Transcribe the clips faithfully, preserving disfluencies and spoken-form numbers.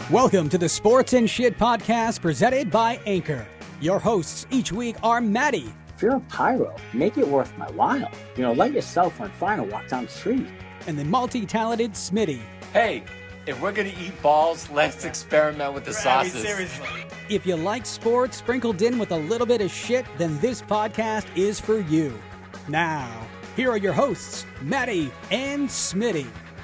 Welcome to the Sports and Shit podcast presented by Anchor. Your hosts each week are Maddie. If you're a pyro, make it worth my while. You know, light yourself on fire and walk down the street. And the multi-talented Smitty. Hey, if we're gonna eat balls, let's experiment with the sauces. I mean, seriously. If you like sports sprinkled in with a little bit of shit, then this podcast is for you. Now, here are your hosts, Maddie and Smitty.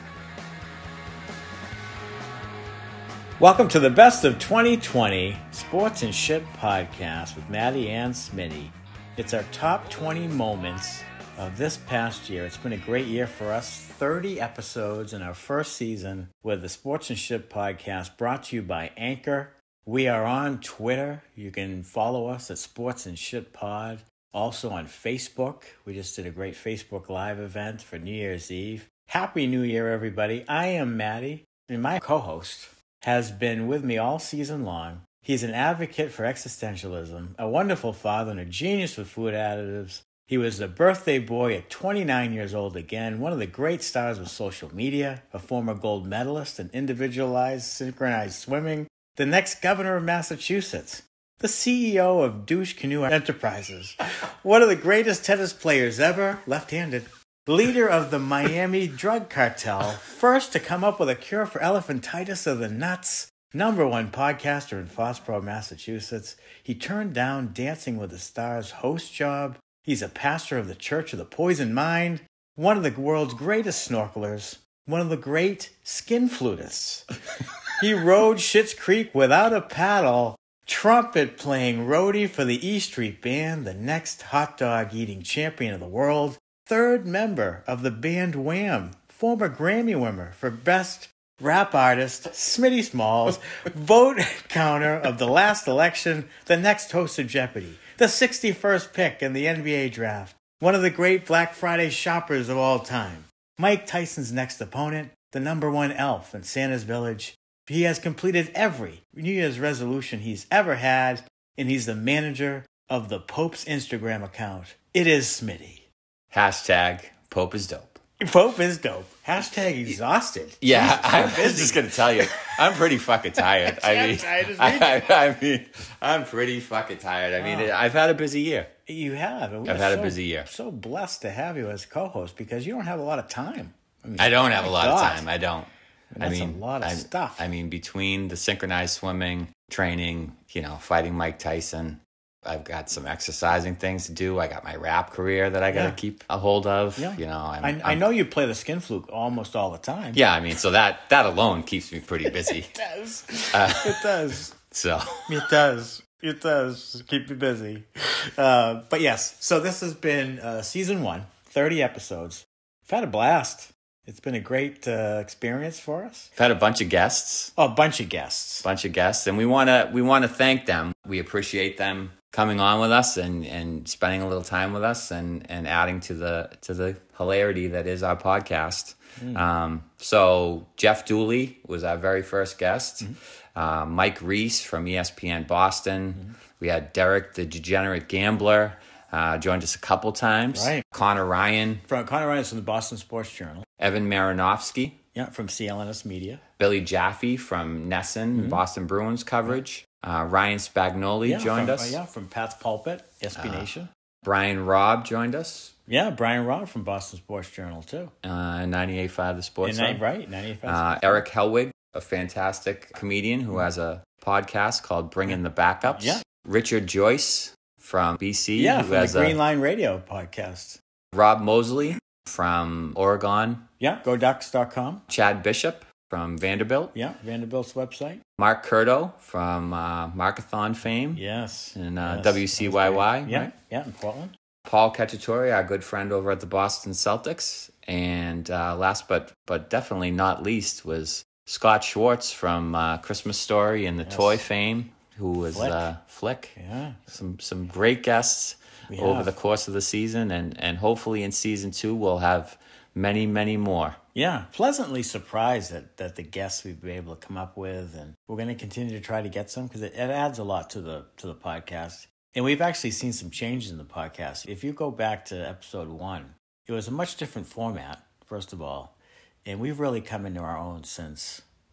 Welcome to the Best of twenty twenty Sports and Shit podcast with Maddie and Smitty. It's our top twenty moments of this past year. It's been a great year for us. thirty episodes in our first season with the Sports and Shit podcast brought to you by Anchor. We are on Twitter. You can follow us at Sports and Shit Pod. Also on Facebook. We just did a great Facebook Live event for New Year's Eve. Happy New Year, everybody. I am Maddie, and my co-host has been with me all season long. He's an advocate for existentialism, a wonderful father, and a genius with food additives. He was the birthday boy at twenty-nine years old again, one of the great stars of social media, a former gold medalist in individualized synchronized swimming, the next governor of Massachusetts, the C E O of Douche Canoe Enterprises, one of the greatest tennis players ever, left-handed, leader of the Miami drug cartel, first to come up with a cure for elephantitis of the nuts, number one podcaster in Foxborough, Massachusetts. He turned down Dancing with the Stars host job. He's a pastor of the Church of the Poison Mind, one of the world's greatest snorkelers, one of the great skin flutists. He rode Schitt's Creek without a paddle, trumpet playing roadie for the E Street Band, the next hot dog eating champion of the world, third member of the band Wham, former Grammy winner for Best Rap Artist, Smitty Smalls, vote counter of the last election, the next host of Jeopardy, the sixty-first pick in the N B A draft, one of the great Black Friday shoppers of all time, Mike Tyson's next opponent, the number one elf in Santa's Village. He has completed every New Year's resolution he's ever had, and he's the manager of the Pope's Instagram account. It is Smitty. Hashtag Pope is dope. Pope is dope. Hashtag exhausted. Yeah, Jesus, I so was busy. just going to tell you, I'm pretty fucking tired. I I'm mean, tired as I, I, I mean, I'm pretty fucking tired. I mean, Oh. I've had a busy year. You have. And I've we're had a so- busy year. So blessed to have you as co-host because you don't have a lot of time. I, mean, I don't have a my lot God. of time. I don't. That's I mean, a lot of I, stuff. I mean, between the synchronized swimming, training, you know, fighting Mike Tyson, I've got some exercising things to do. I got my rap career that I got to Yeah. keep a hold of. Yeah. You know, I'm, I, I'm, I know you play the skin fluke almost all the time. Yeah, I mean, so that that alone keeps me pretty busy. It does. Uh, It does. So It does. It does. Keep you busy. Uh, but yes, so this has been uh, season one, thirty episodes. We've had a blast. It's been a great uh, experience for us. I've had a bunch of guests. Oh, a bunch of guests. bunch of guests, and we want to we want to thank them. We appreciate them coming on with us and, and spending a little time with us and, and adding to the to the hilarity that is our podcast. Mm. Um, so Jeff Dooley was our very first guest. Mm-hmm. Uh, Mike Reese from E S P N Boston. Mm-hmm. We had Derek the Degenerate Gambler. Uh, joined us a couple times. Right. Connor Ryan. From Connor Ryan from the Boston Sports Journal. Evan Marinovsky. Yeah, from C L N S Media. Billy Jaffe from Nesson, mm-hmm. Boston Bruins coverage. Uh, Ryan Spagnoli yeah, joined from, us. Uh, yeah, from Pat's Pulpit, S B Uh, Nation. Brian Robb joined us. Yeah, Brian Robb from Boston Sports Journal, too. Uh, ninety-eight point five The Sports And Zone. that- right, ninety-eight point Uh, five. Eric Helwig, a fantastic comedian who has a podcast called Bring in the Backups. Yeah. Richard Joyce from B C. Yeah, who from the has Green a, Line Radio podcast. Rob Mosley from Oregon. Yeah, go ducks dot com. Chad Bishop from Vanderbilt. Yeah, Vanderbilt's website. Mark Curto from uh, Markathon fame. Yes. And uh, yes. W C Y Y. Yeah, right? yeah, in Portland. Paul Cacciatore, our good friend over at the Boston Celtics. And uh, last but but definitely not least was Scott Schwartz from uh, Christmas Story and the Yes. Toy fame, who was Flick. uh, Flick. Yeah. Some some great guests We over have. the course of the season. And, and hopefully in season two, we'll have many, many more. Yeah, pleasantly surprised that, that the guests we've been able to come up with, and we're going to continue to try to get some because it, it adds a lot to the to the podcast. And we've actually seen some changes in the podcast. If you go back to episode one, it was a much different format, first of all, and we've really come into our own since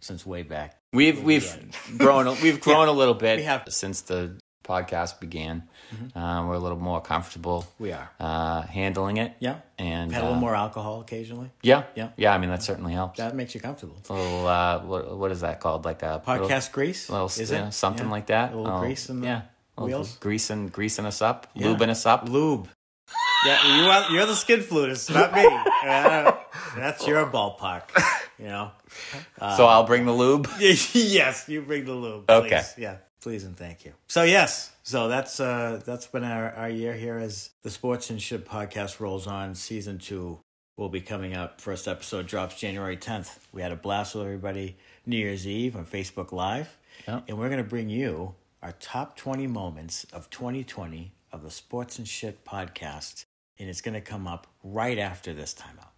since way back. We've we've grown we've grown Yeah, a little bit we have. since the podcast began. Mm-hmm. Uh, we're a little more comfortable. We are. uh, handling it. Yeah. and Had a little uh, more alcohol occasionally. Yeah, Yeah. yeah. I mean, that certainly helps. That makes you comfortable. A little uh, what what is that called? Like a Podcast little, grease? little Is you it? know, something Yeah. like that. A little Oh, grease in the yeah, a little wheels? greasing greasing us up, Yeah. lubing us up. Lube. Yeah, you are, you're the skin flutist, not me. Uh, that's your ballpark, you know. so I'll bring the lube. Yes, you bring the lube. Please. Okay. Yeah, please and thank you. So yes, so that's uh that's been our, our year here as the Sports and Shit podcast rolls on. Season two will be coming up. First episode drops January tenth. We had a blast with everybody New Year's Eve on Facebook Live. Yeah. And we're going to bring you our top twenty moments of twenty twenty of the Sports and Shit podcast. And it's going to come up right after this timeout.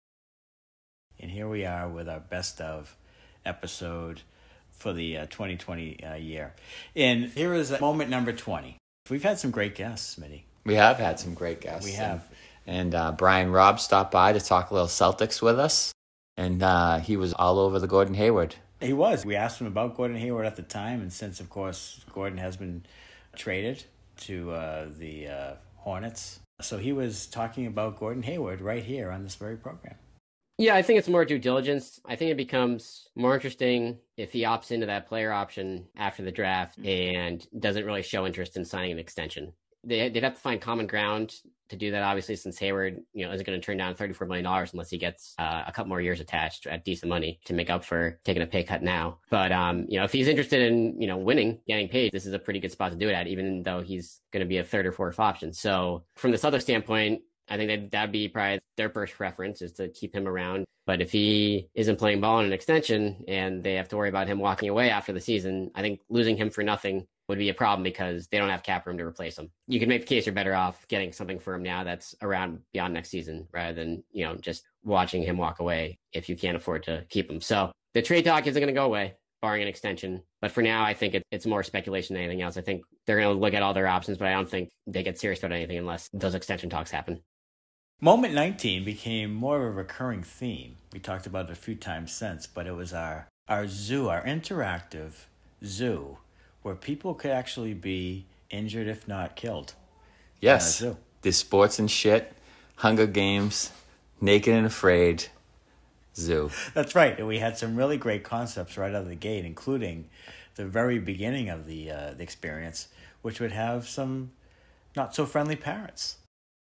And here we are with our best of episode for the uh, twenty twenty uh, year. And here is moment number twenty. We've had some great guests, Smitty. We have had some great guests. We have. And, and uh, Brian Robb stopped by to talk a little Celtics with us. And uh, he was all over the Gordon Hayward. He was. We asked him about Gordon Hayward at the time. And since, of course, Gordon has been traded to uh, the uh, Hornets. So he was talking about Gordon Hayward right here on this very program. Yeah, I think it's more due diligence. I think it becomes more interesting if he opts into that player option after the draft and doesn't really show interest in signing an extension. They, they'd have to find common ground to do that, obviously, since Hayward, you know, isn't going to turn down thirty-four million dollars unless he gets uh, a couple more years attached at decent money to make up for taking a pay cut now. But, um, you know, if he's interested in, you know, winning, getting paid, this is a pretty good spot to do it at, even though he's going to be a third or fourth option. So from this other standpoint, I think that that'd be probably their first preference is to keep him around. But if he isn't playing ball in an extension and they have to worry about him walking away after the season, I think losing him for nothing would be a problem because they don't have cap room to replace him. You can make the case you're better off getting something for him now that's around beyond next season rather than, you know, just watching him walk away if you can't afford to keep him. So the trade talk isn't going to go away, barring an extension. But for now, I think it, it's more speculation than anything else. I think they're going to look at all their options, but I don't think they get serious about anything unless those extension talks happen. Moment nineteen became more of a recurring theme. We talked about it a few times since, but it was our, our zoo, our interactive zoo, where people could actually be injured, if not killed. Yes. Uh, zoo. The Sports and Shit, Hunger Games, Naked and Afraid, Zoo. That's right. And we had some really great concepts right out of the gate, including the very beginning of the, uh, the experience, which would have some not so friendly parents.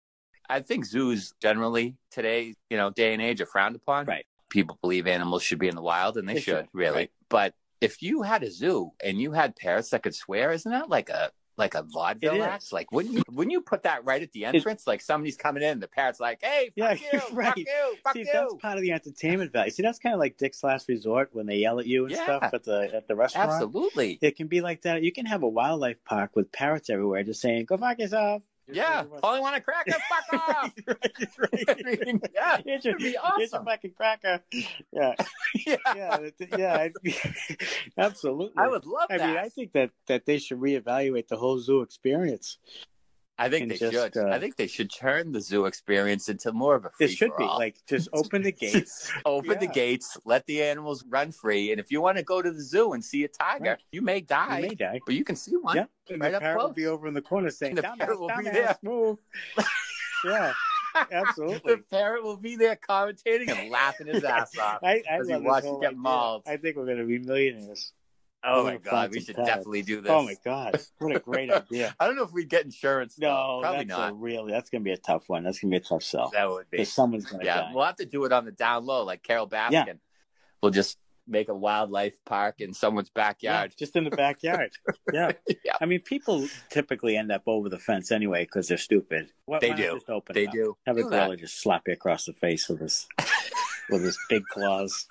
I think zoos generally today, you know, day and age are frowned upon. Right. People believe animals should be in the wild, and they, They should, should, really. right. But if you had a zoo and you had parrots that could swear, isn't that like a like a vaudeville It act? is. Like, wouldn't you wouldn't you put that right at the entrance? Like somebody's coming in, the parrot's like, "Hey, Yeah, fuck you, you're fuck right. you, fuck See, you." that's part of the entertainment value. See, that's kind of like Dick's Last Resort when they yell at you and Yeah. stuff at the at the restaurant. Absolutely. It can be like that. You can have a wildlife park with parrots everywhere, just saying, "Go fuck yourself." Yeah. Calling one a cracker, fuck off. right, right. I mean, yeah. Here's your, It'd be here's your awesome. fucking cracker. Yeah, Yeah. yeah, it- yeah. I'd be- absolutely. I would love I that. mean, I think that that they should reevaluate the whole zoo experience. I think and they just, should. uh, I think they should turn the zoo experience into more of a free It should be for all. like just open the gates. Open the Yeah. gates, let the animals run free, and if you want to go to the zoo and see a tiger, Right. you may die, You may die. but you can see one. Yeah, and right the up parrot will close. be over in the corner saying, The "Dumbass, parrot will be dumbass, there. move." Yeah, absolutely. The parrot will be there commentating and laughing his ass off. I, I As he love this watches whole get idea. mauled. I think we're going to be millionaires. Oh We're my gonna god, find we some should parrots. definitely do this. Oh my god, what a great idea! I don't know if we'd get insurance. though. No, probably that's not. a really that's going to be a tough one. That's going to be a tough sell. That would be. Because someone's going to Yeah, die. we'll have to do it on the down low, like Carol Baskin. Yeah. We'll just make a wildlife park in someone's Yeah, backyard. just in the backyard. Yeah. Yeah. I mean, people typically end up over the fence anyway because they're stupid. Why, They why not do. Just open They it up? do. Have a Do gorilla that. just slap you across the face with his with his big claws.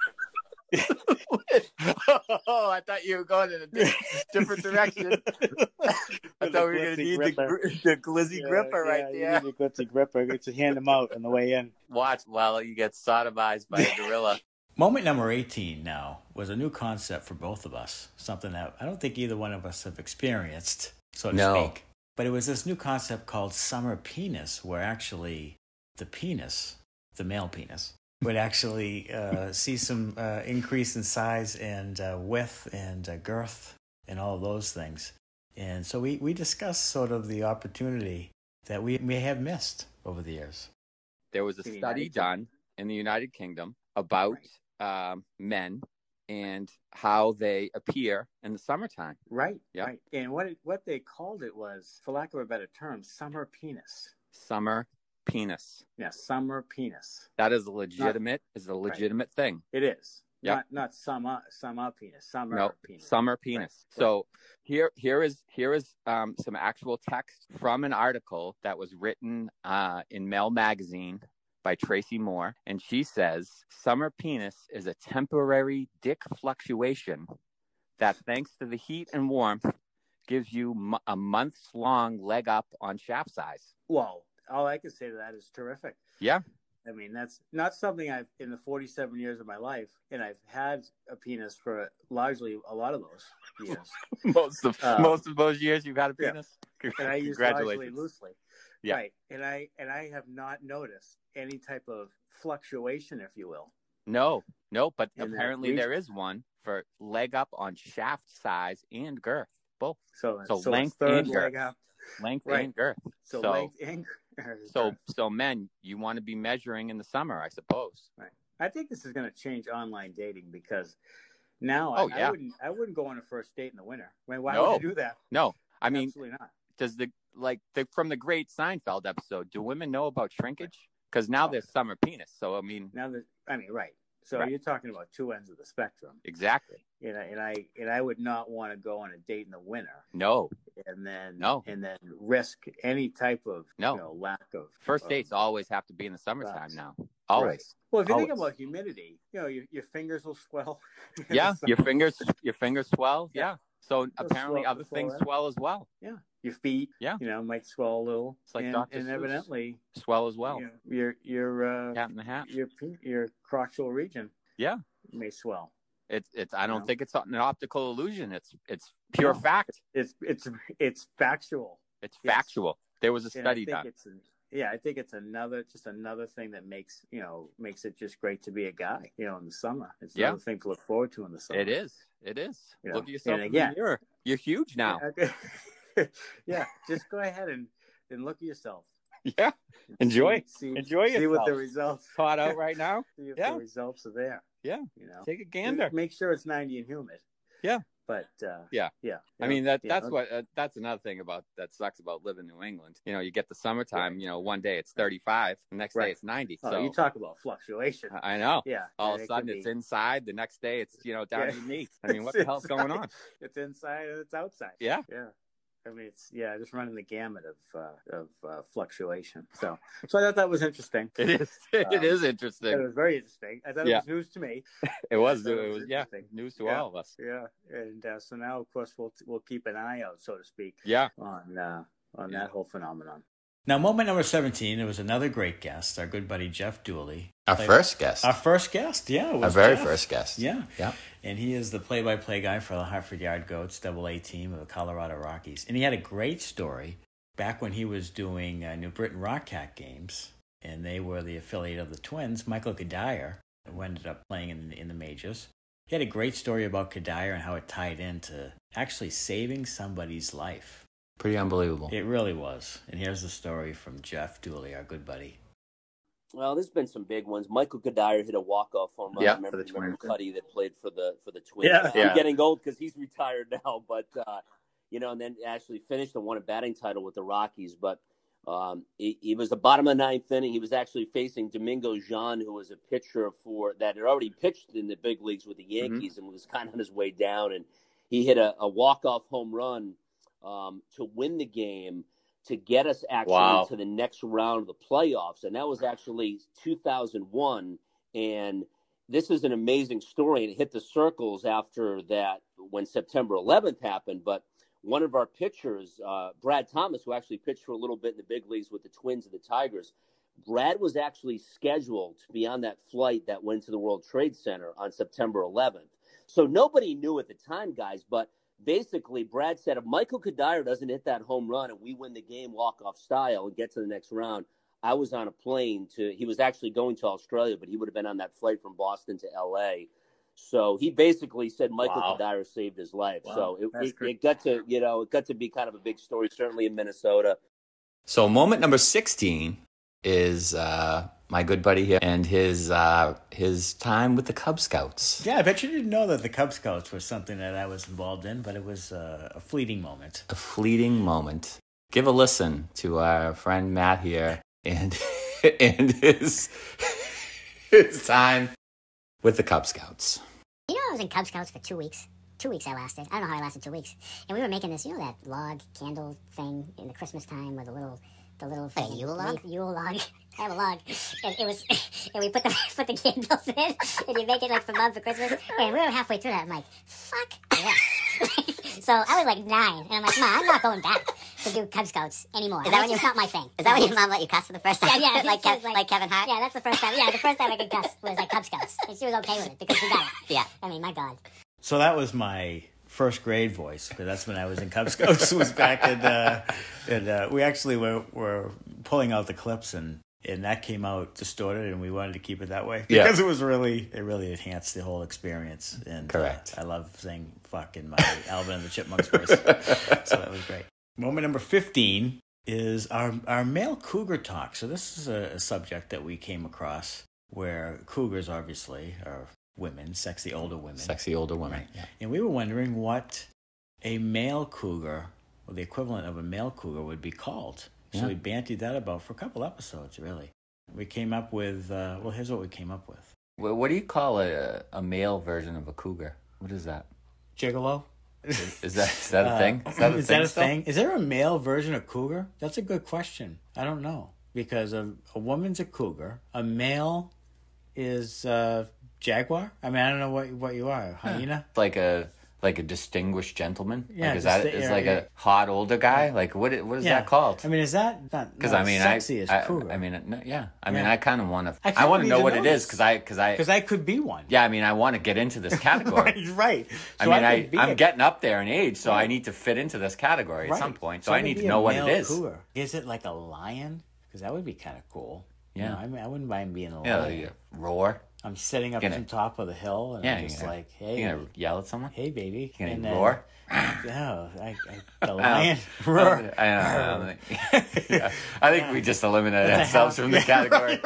Oh, I thought you were going in a di- different direction. I With thought a we were going to glitzy need the, gripper. gri- the glizzy Yeah, gripper yeah, right you there. need a glitzy gripper. Get to hand them out on the way in. Watch while you get sodomized by a gorilla. Moment number eighteen now was a new concept for both of us, something that I don't think either one of us have experienced, so to No. speak. But it was this new concept called summer penis, where actually the penis, the male penis, would actually uh, see some uh, increase in size and uh, width and uh, girth and all of those things. And so we, we discussed sort of the opportunity that we may have missed over the years. There was a In the study United done in the United Kingdom about um, men and how they appear in the summertime. Right, Yeah. right. And what it, what they called it was, for lack of a better term, summer penis. Summer penis. Yeah, summer penis. That is a legitimate is a legitimate thing. It is. Yep. Not not summer summer penis. Summer No, penis. summer penis. Right, So here here is here is um, some actual text from an article that was written uh, in Mel magazine by Tracy Moore, and she says summer penis is a temporary dick fluctuation that, thanks to the heat and warmth, gives you m- a month's long leg up on shaft size. Well, all I can say to that is terrific. Yeah. I mean, that's not something I've, in the forty-seven years of my life, and I've had a penis for largely a lot of those years. most of Uh, most of those years you've had a yeah. penis. And I use largely Congratulations. loosely. Yeah. Right. And I and I have not noticed any type of fluctuation, if you will. No, no, but In that apparently region. there is one for leg up on shaft size and girth, both So, So so length it's third and girth. leg up. length Right. and girth. So, So, length and so, so men, you want to be measuring in the summer, I suppose. Right. I think this is going to change online dating because now Oh, I, yeah. I wouldn't I wouldn't go on a first date in the winter. I mean, why No. would you do that? No, I mean, Absolutely not. does the like the from the great Seinfeld episode? Do women know about shrinkage? Because now Oh. there's summer penis. So I mean, Now that I mean, right. So Right. you're talking about two ends of the spectrum. exactly. And I, and I and I would not want to go on a date in the winter No, and then No. and then risk any type of No. you know, lack of first of- dates always have to be in the summertime Right. now. Always. Well, if you think Always. about humidity, you know, your, your fingers will swell. in Yeah, the your summer. fingers, your fingers swell. Yeah. Yeah. So apparently swell- other swell things up. swell as well. Yeah, your feet. Yeah. You know, might swell a little. It's like and, Doctor and Seuss. evidently, Swell as well. you know, your your uh, Cat in the Hat. your pe- your crotchal region Yeah. may swell. It's it's. I don't No. think it's an optical illusion. It's it's pure No. fact. It's it's it's factual. It's Yes. factual. There was a And I study think done. it's an- yeah, I think it's another just another thing that makes you know makes it just great to be a guy. You know, in the summer, it's Yeah. another thing to look forward to in the summer. It is. It is. You know, Look at yourself and in again- the mirror. You're huge now. Yeah, okay. Yeah, just go ahead and, and look at yourself. Yeah. Enjoy. See, Enjoy see what the yourself. results. Caught out right now. See if Yeah. the results are there. Yeah. You know, Take a gander. Make sure it's ninety and humid. Yeah. But uh, Yeah. yeah. I mean that Yeah, that's okay. what uh, that's another thing about that sucks about living in New England. You know, you get the summertime. You know, one day it's thirty-five, the next day Right. it's ninety. Oh, So you talk about fluctuation. I I know. Yeah. All and of a it sudden could it's be- inside. The next day it's you know down Yeah. to your knee. I mean, what the It's hell's going inside. on? It's inside and it's outside. Yeah. Yeah. I mean, it's yeah, just running the gamut of uh, of uh, fluctuation. So, so I thought that was interesting. It is. It Um, is It interesting. was very interesting. I thought Yeah. it was news to me. It was. thought It it was. was Yeah. interesting. News to Yeah. all of us. Yeah, and uh, so now, of course, we'll we'll keep an eye out, so to speak, Yeah. on uh, on Yeah. that whole phenomenon. Now, moment number seventeen, it was another great guest, our good buddy Jeff Dooley. Our Play- first guest. Our first guest, yeah. It Our was very Jeff. first guest. Yeah. Yeah. And he is the play-by-play guy for the Hartford Yard Goats, double A team of the Colorado Rockies. And he had a great story back when he was doing uh, New Britain Rockcat games, and they were the affiliate of the Twins, Michael Kadire, who ended up playing in, in the majors. He had a great story about Kadire and how it tied into actually saving somebody's life. Pretty unbelievable. It really was. And here's the story from Jeff Dooley, our good buddy. Well, there's been some big ones. Michael Kadire hit a walk-off home run. Yeah, I remember, for the remember Twins. Cuddy that played for the for the Twins. Yeah. I'm Yeah. getting old because he's retired now, but uh, you know, and then actually finished and won a batting title with the Rockies. But um, he, he was the bottom of the ninth inning. He was actually facing Domingo Jean, who was a pitcher for that had already pitched in the big leagues with the Yankees and was kind of on his way down. And he hit a, a walk-off home run um, to win the game, to get us actually Wow. to the next round of the playoffs. And that was actually two thousand one. And this is an amazing story. And it hit the circles after that when September eleventh happened. But one of our pitchers, uh, Brad Thomas, who actually pitched for a little bit in the big leagues with the Twins and the Tigers, Brad was actually scheduled to be on that flight that went to the World Trade Center on September eleventh. So nobody knew at the time, guys, but basically, Brad said, if Michael Kadire doesn't hit that home run and we win the game walk-off style and get to the next round, I was on a plane to, he was actually going to Australia, but he would have been on that flight from Boston to L A. So he basically said Michael Wow. Kadire saved his life. Wow, So it, that's it, great. it got to, you know, it got to be kind of a big story, certainly in Minnesota. So moment number sixteen is uh, my good buddy here and his uh, his time with the Cub Scouts. Yeah, I bet you didn't know that the Cub Scouts was something that I was involved in, but it was uh, a fleeting moment. A fleeting moment. Give a listen to our friend Matt here and and his his time with the Cub Scouts. You know, I was in Cub Scouts for two weeks. Two weeks I lasted. I don't know how I lasted two weeks. And we were making this, you know, that log candle thing in the Christmas time with the little, the little What, a Yule log? Yule log. I have a log. And it was, and we put the put the candles in, and you make it like for mom for Christmas. And we were halfway through that. I'm like, fuck yes. So I was like nine, and I'm like, Mom, I'm not going back to do Cub Scouts anymore. Is that when it's you- not my thing? Is that when your mom let you cuss for the first time? Yeah, yeah. like, she Kev- was like, Kevin Hart? Yeah, that's the first time. Yeah, the first time I could cuss was at Cub Scouts, and she was okay with it because she got it. Yeah. I mean, my God. So that was my first grade voice, because that's when I was in Cub Scouts. was back in, uh, and uh, we actually were, were pulling out the clips, and, and that came out distorted, and we wanted to keep it that way Yeah. because it was really it really enhanced the whole experience. And Correct. Uh, I love saying "fuck" in my Alvin and the Chipmunks voice, so that was great. Moment number fifteen is our our male cougar talk. So this is a, a subject that we came across where cougars obviously are women, sexy older women. Sexy older women. Right. And we were wondering what a male cougar, or the equivalent of a male cougar, would be called. So Yeah. we bantied that about for a couple episodes, really. We came up with, uh, well, here's what we came up with. Well, what do you call a a male version of a cougar? What is that? Gigolo? Is, is that is that a thing? Is that a Uh, is thing? that a still? thing? Is there a male version of cougar? That's a good question. I don't know. Because a, a woman's a cougar. A male is uh, jaguar? I mean, I don't know what what you are. Hyena? Like a like a distinguished gentleman. Yeah, Like is that disti- is yeah, like yeah. a hot older guy? Like what i- what is that called? I mean, is that not Because not I mean, sexy I, as I, cougar? I mean, no, yeah. I mean, Yeah. I kind of want to. I I, kinda want to need know to what know it is this. because I because I Because I could be one. yeah. I mean, I want to get into this category. right, right. I So mean, I, could be I'm a- getting up there in age, so I Right. need to fit into this category at right. some point. So, I I could need be to a know what it male is. cougar. Is it like a lion? Because that would be kind of cool. You Yeah. know, I mean, I wouldn't mind being a Yeah, lion. like, roar. I'm sitting up Gonna- on top of the hill, and Yeah, I'm you're just gonna- like, hey, You gonna yell at someone? hey, baby. You and gonna roar? No, I, I, the lion. I roar. don't, I don't, I don't think. yeah. I think we just eliminated That's a ourselves half- from the category.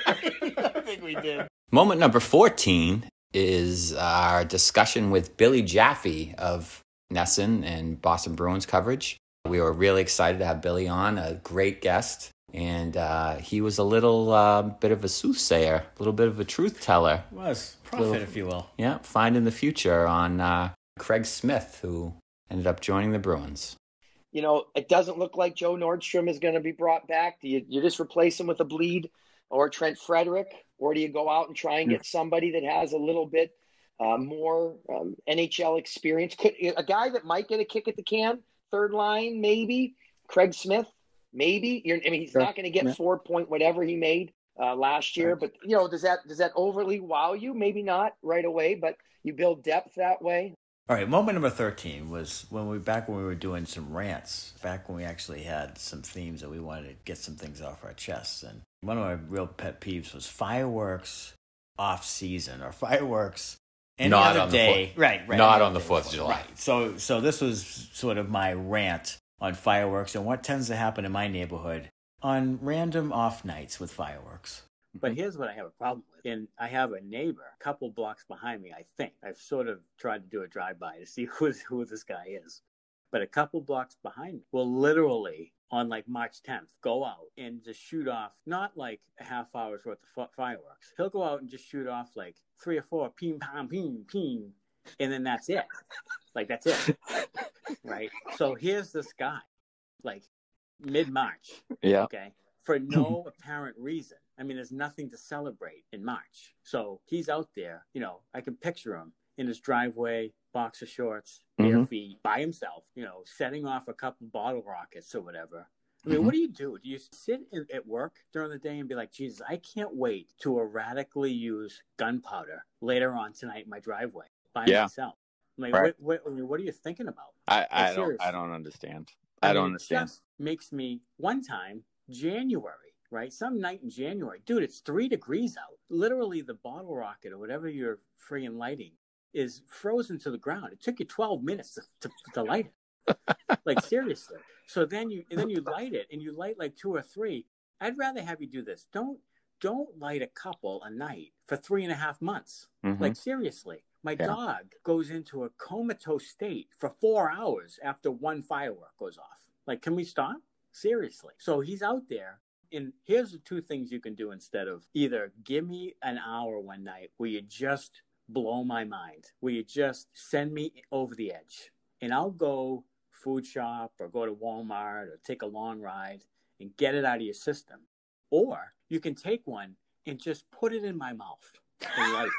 I think we did. Moment number fourteen is our discussion with Billy Jaffe of Nesson and Boston Bruins coverage. We were really excited to have Billy on, a great guest. And uh, he was a little uh, bit of a soothsayer, a little bit of a truth teller. Was prophet, Little- if you will. Yeah, finding the future on uh, Craig Smith, who ended up joining the Bruins. You know, it doesn't look like Joe Nordstrom is going to be brought back. Do you, you just replace him with a bleed or Trent Frederick? Or do you go out and try and get somebody that has a little bit uh, more um, N H L experience? Could a guy that might get a kick at the can, third line, maybe? Craig Smith, maybe? You're, I mean, he's Sure. not going to get Yeah. four point whatever he made uh, last year. But, you know, does that does that overly wow you? Maybe not right away, but you build depth that way. All right, moment number thirteen was when we back when we were doing some rants, back when we actually had some themes that we wanted to get some things off our chests. And one of my real pet peeves was fireworks off season or fireworks any Not other on the day. fourth- right, right. not any on the day fourth of before. July. Right. So so this was sort of my rant on fireworks and what tends to happen in my neighborhood on random off nights with fireworks. But here's what I have a problem with. And I have a neighbor a couple blocks behind me, I think. I've sort of tried to do a drive-by to see who, who this guy is. But a couple blocks behind me will literally, on like March tenth, go out and just shoot off, not like a half hour's worth of fireworks. He'll go out and just shoot off like three or four, ping, pong, ping, ping, and then that's it. Like, that's it. Right? So here's this guy, like mid-March. Yeah. Okay. For no apparent reason. I mean, there's nothing to celebrate in March. So he's out there, you know, I can picture him in his driveway, boxer shorts, bare Mhm. feet, by himself, you know, setting off a couple bottle rockets or whatever. I mean, Mhm. what do you do? Do you sit in, at work during the day and be like, Jesus, I can't wait to erratically use gunpowder later on tonight in my driveway by Yeah. myself? I mean, Right. what, what, I mean, what are you thinking about? I, I Like, don't seriously. I don't understand. I, don't mean, understand. It just makes me, one time, January, right? Some night in January, dude, it's three degrees out. Literally, the bottle rocket or whatever you're friggin' lighting is frozen to the ground. It took you twelve minutes to, to, to light it. Like, seriously. So then you and then you light it, and you light like two or three. I'd rather have you do this. Don't don't light a couple a night for three and a half months. Mm-hmm. Like, seriously. My yeah. dog goes into a comatose state for four hours after one firework goes off. Like, can we stop? Seriously. So he's out there. And here's the two things you can do instead of either give me an hour one night where you just blow my mind, where you just send me over the edge. And I'll go food shop or go to Walmart or take a long ride and get it out of your system. Or you can take one and just put it in my mouth and light it.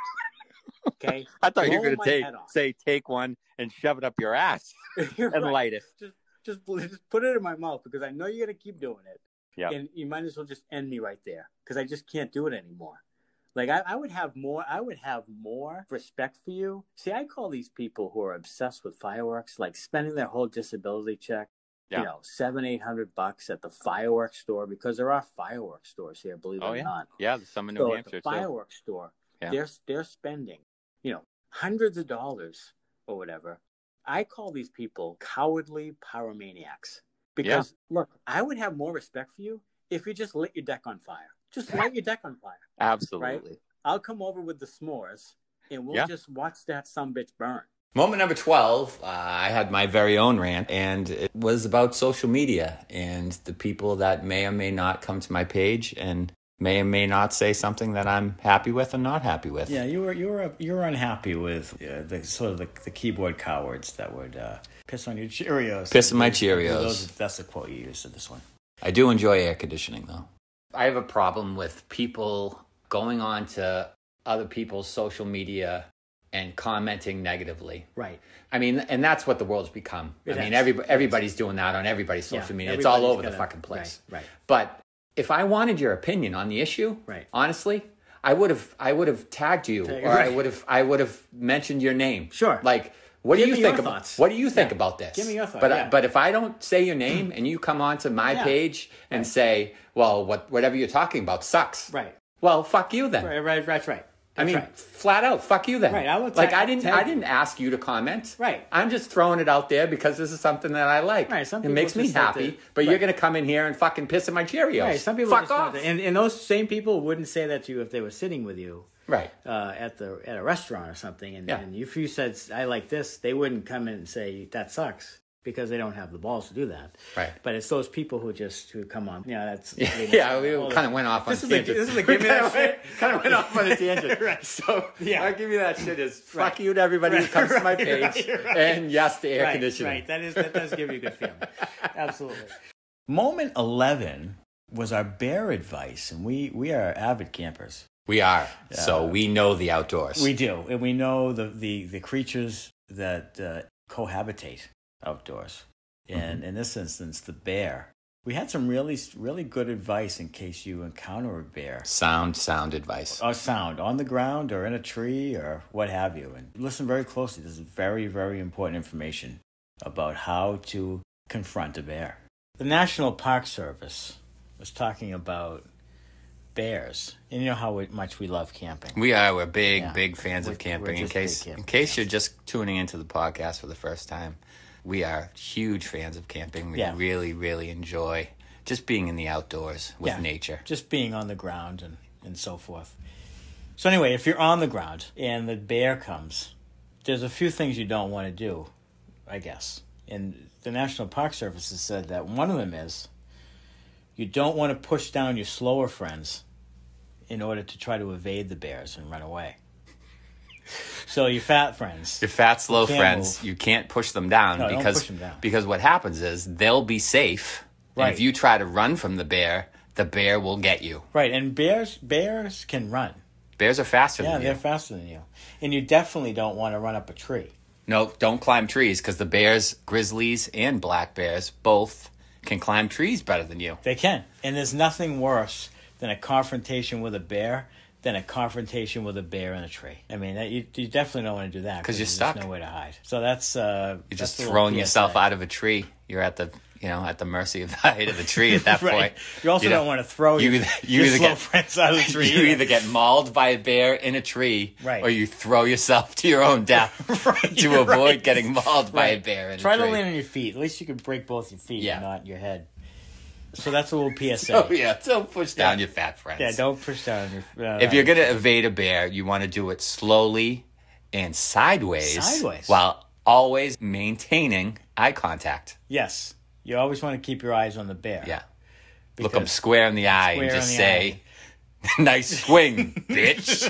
Okay. I thought you were going to take say take one and shove it up your ass and right. light it. Just, just just put it in my mouth because I know you're going to keep doing it. Yeah. And you might as well just end me right there because I just can't do it anymore. Like I, I would have more. I would have more respect for you. See, I call these people who are obsessed with fireworks, like spending their whole disability check, yeah. you know, seven, eight hundred bucks at the fireworks store because there are fireworks stores here. Believe it oh, or yeah. not. Yeah, there's some in New so Hampshire at the fireworks too. store. Yeah. They're they're spending, you know, hundreds of dollars or whatever. I call these people cowardly pyromaniacs because yeah. look, I would have more respect for you if you just lit your deck on fire. Just light your deck on fire. Absolutely. Right? I'll come over with the s'mores and we'll yeah. just watch that sumbitch burn. Moment number twelve, uh, I had my very own rant, and it was about social media and the people that may or may not come to my page and may or may not say something that I'm happy with or not happy with. Yeah, you were you were you were unhappy with uh, the sort of the, the keyboard cowards that would uh, piss on your Cheerios. Piss on my Cheerios. Those, that's the quote you used in this one. I do enjoy air conditioning, though. I have a problem with people going on to other people's social media and commenting negatively. Right. I mean, and that's what the world's become. It I mean, is. every, everybody's doing that on everybody's social yeah, media. It's all over gonna, the fucking place. Right, right. But if I wanted your opinion on the issue, right. honestly, I would have I would have tagged you or right. I would have I would have mentioned your name. Sure. Like, what Give do you think about thoughts. what do you think yeah. about this? Give me your thoughts. But yeah. I, but if I don't say your name and you come onto my yeah. page and right. say, well, what whatever you're talking about sucks. Right. Well, fuck you then. Right, right, that's right. That's I mean, right. flat out, fuck you then. Right, I will like tag- I didn't, tag I didn't ask you to comment. Right, I'm just throwing it out there because this is something that I like. Right, some it people makes me just like happy. to- but right. you're gonna come in here and fucking piss in my Cheerios. Right, some people fuck just off. want to- and and those same people wouldn't say that to you if they were sitting with you. Right. Uh, at the at a restaurant or something, and, Yeah. and if you said I like this, they wouldn't come in and say that sucks because they don't have the balls to do that. Right. But it's those people who just who come on. Yeah, that's Yeah, I mean, yeah we all kind of the- went off on this a is a, tangent. this is a give me that shit. Kind of went off on a tangent. Right. So Yeah. I give you that shit is fuck Right. you to everybody who Right, comes to my right, page, right, right. and yes to air right, conditioning. Right. That is that does give you a good feeling. Absolutely. Moment eleven was our bear advice, and we we are avid campers. We are. Uh, so we know the outdoors. We do, and we know the the, the creatures that uh, cohabitate outdoors. And Mm-hmm. in this instance, the bear. We had some really really good advice in case you encounter a bear. Sound, sound advice. Or sound on the ground or in a tree or what have you. And listen very closely. This is very very important information about how to confront a bear. The National Park Service was talking about bears, and you know how much we love camping. We are. We're big, Yeah. big fans We're- of camping. we're In just case, big camping in case fans. you're just tuning into the podcast for the first time, we are huge fans of camping. We Yeah. really, really enjoy just being in the outdoors with Yeah. nature. Just being on the ground and, and so forth. So anyway, if you're on the ground and the bear comes, there's a few things you don't want to do, I guess. And the National Park Service has said that one of them is you don't want to push down your slower friends in order to try to evade the bears and run away. So your fat friends. Your fat, slow You can't friends, move. you can't push them down No, don't because push them down. because what happens is they'll be safe. And Right. if you try to run from the bear, the bear will get you. Right, and bears bears can run. Bears are faster Yeah, than you. they're faster than you. And you definitely don't want to run up a tree. No, don't climb trees because the bears, grizzlies, and black bears both can climb trees better than you. They can. And there's nothing worse than a confrontation with a bear than a confrontation with a bear in a tree. I mean, that, you, you definitely don't want to do that because you're there's stuck. nowhere to hide. So that's uh, you're that's just throwing P S A. yourself out of a tree. You're at the you know at the mercy of the height of the tree at that right. point. You also you don't know, want to throw you your, either, you your either slow get, friends out of the tree. You either. either get mauled by a bear in a tree, right. or you throw yourself to your own death right, to avoid right. getting mauled by right. a bear in Try a tree. to land on your feet. At least you can break both your feet yeah. and not your head. So that's a little P S A. Oh yeah, don't push down yeah. your fat friends. Yeah, don't push down your. Uh, if you're gonna evade a bear, you want to do it slowly and sideways, sideways, while always maintaining eye contact. Yes, you always want to keep your eyes on the bear. Yeah, look them square in the eye and just say, "Nice swing, bitch."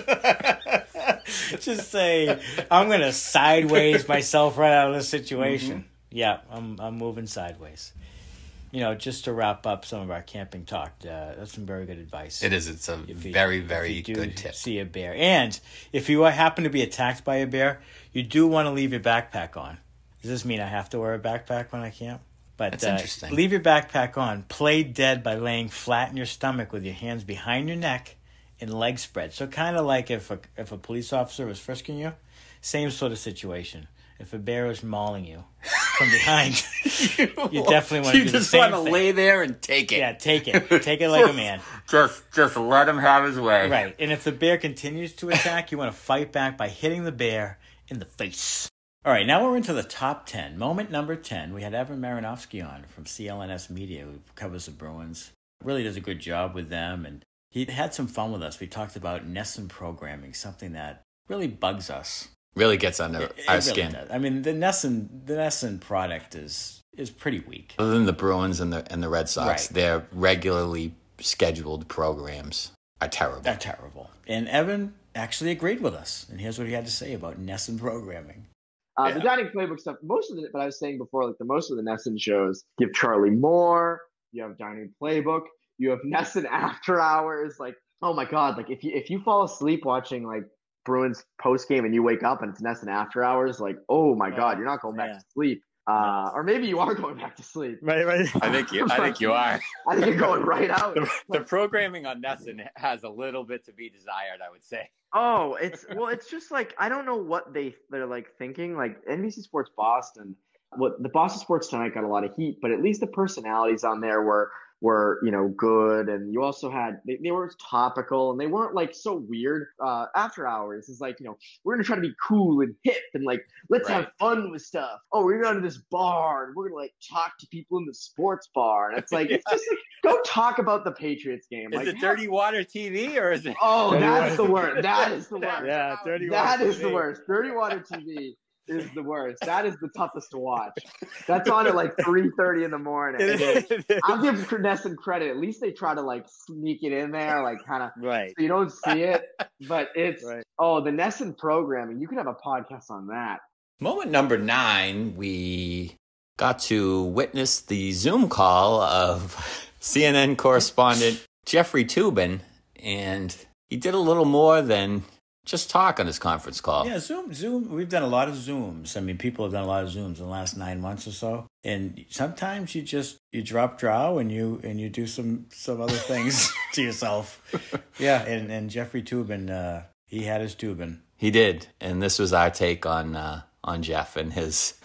Just say, "I'm gonna sideways myself right out of this situation." Mm-hmm. Yeah, I'm I'm moving sideways. You know, just to wrap up some of our camping talk, uh, that's some very good advice. It is. It's a if you, very, very if you good tip. See a bear. And if you happen to be attacked by a bear, you do want to leave your backpack on. Does this mean I have to wear a backpack when I camp? But that's uh, interesting. Leave your backpack on. Play dead by laying flat in your stomach with your hands behind your neck and legs spread. So kind of like if a, if a police officer was frisking you, same sort of situation. If a bear is mauling you from behind, you, you definitely want to do the same thing. You just want to lay there and take it. Yeah, take it. Take it like a man. Just just let him have his way. Right. And if the bear continues to attack, you want to fight back by hitting the bear in the face. All right, now we're into the top ten. Moment number ten. We had Evan Marinovsky on from C L N S Media, who covers the Bruins. Really does a good job with them, and he had some fun with us. We talked about Nesson programming, something that really bugs us. Really gets under it, it our really skin. Does. I mean, the Nesson the Nesson product is is pretty weak. Other than the Bruins and the and the Red Sox, right. their regularly scheduled programs are terrible. They're terrible. And Evan actually agreed with us, and here's what he had to say about Nesson programming. Uh, yeah. The dining playbook stuff. Most of the, but I was saying before, like the most of the Nesson shows give Charlie Moore. You have dining playbook. You have Nesson After Hours. Like, oh my God! Like if you if you fall asleep watching like Bruins post game and you wake up and it's Nesson After Hours, like, oh my God, you're not going back yeah. to sleep. Uh, or maybe you are going back to sleep. Right, right. I think you. I think you are. I think you're going right out. The, the programming on Nesson has a little bit to be desired, I would say. Oh, it's well, it's just like I don't know what they they're like thinking. Like N B C Sports Boston, what the Boston Sports Tonight got a lot of heat, but at least the personalities on there were. were, you know, good. And you also had, they, they were topical and they weren't like so weird. Uh, After Hours is like, you know, we're going to try to be cool and hip and like, let's right. have fun with stuff. Oh, we're going to this bar and we're going to like talk to people in the sports bar. And it's like, yeah. it's just like, go talk about the Patriots game. Is like, it Dirty Water T V or is it? Oh, that's the worst. That is the worst. Yeah, Dirty That Water is the worst. Dirty Water T V. Is the worst. That is the toughest to watch. That's on at like three thirty in the morning. I'll give Nesson credit. At least they try to like sneak it in there, like kind of right. so you don't see it. But it's right. oh, the Nesson programming. You could have a podcast on that. Moment number nine, we got to witness the Zoom call of C N N correspondent Jeffrey Toobin, and he did a little more than just talk on his conference call. Yeah, Zoom, Zoom. We've done a lot of Zooms. I mean, people have done a lot of Zooms in the last nine months or so. And sometimes you just you drop draw and you and you do some some other things to yourself. Yeah, and and Jeffrey Toobin, uh, he had his Toobin. He did, and this was our take on uh, on Jeff and his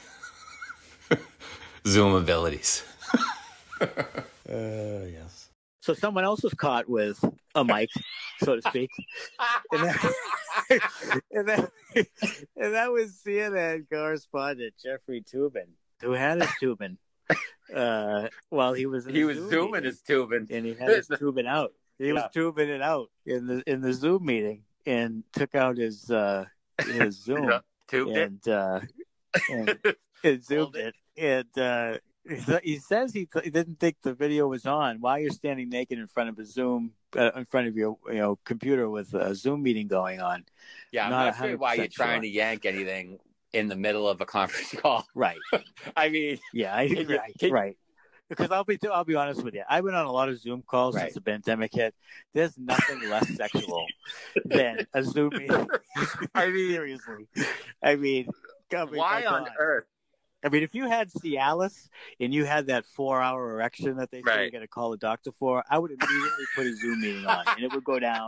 Zoom abilities. uh, yes. So someone else was caught with a mic, so to speak, and that, and, that, and that was C N N correspondent Jeffrey Toobin, who had his Toobin uh, while he was in he the was Zoom zooming meeting. his Toobin, and he had his Toobin out. He yeah. was Toobin it out in the in the Zoom meeting, and took out his uh, his Zoom yeah. Tubed and, uh, and, and zoomed it, and. Uh, He says he, th- he didn't think the video was on while you're standing naked in front of a Zoom, uh, in front of your you know computer with a Zoom meeting going on. Yeah, I'm not, not sure why you're trying sure. to yank anything in the middle of a conference call. Right. I mean, yeah, I, can you, right, can, right. Because I'll be I'll be honest with you, I've been on a lot of Zoom calls right. since the pandemic hit. There's nothing less sexual than a Zoom meeting. I mean, seriously. I mean, God, why on God. earth? I mean, if you had Cialis and you had that four-hour erection that they say right. you're going to call a doctor for, I would immediately put a Zoom meeting on, and it would go down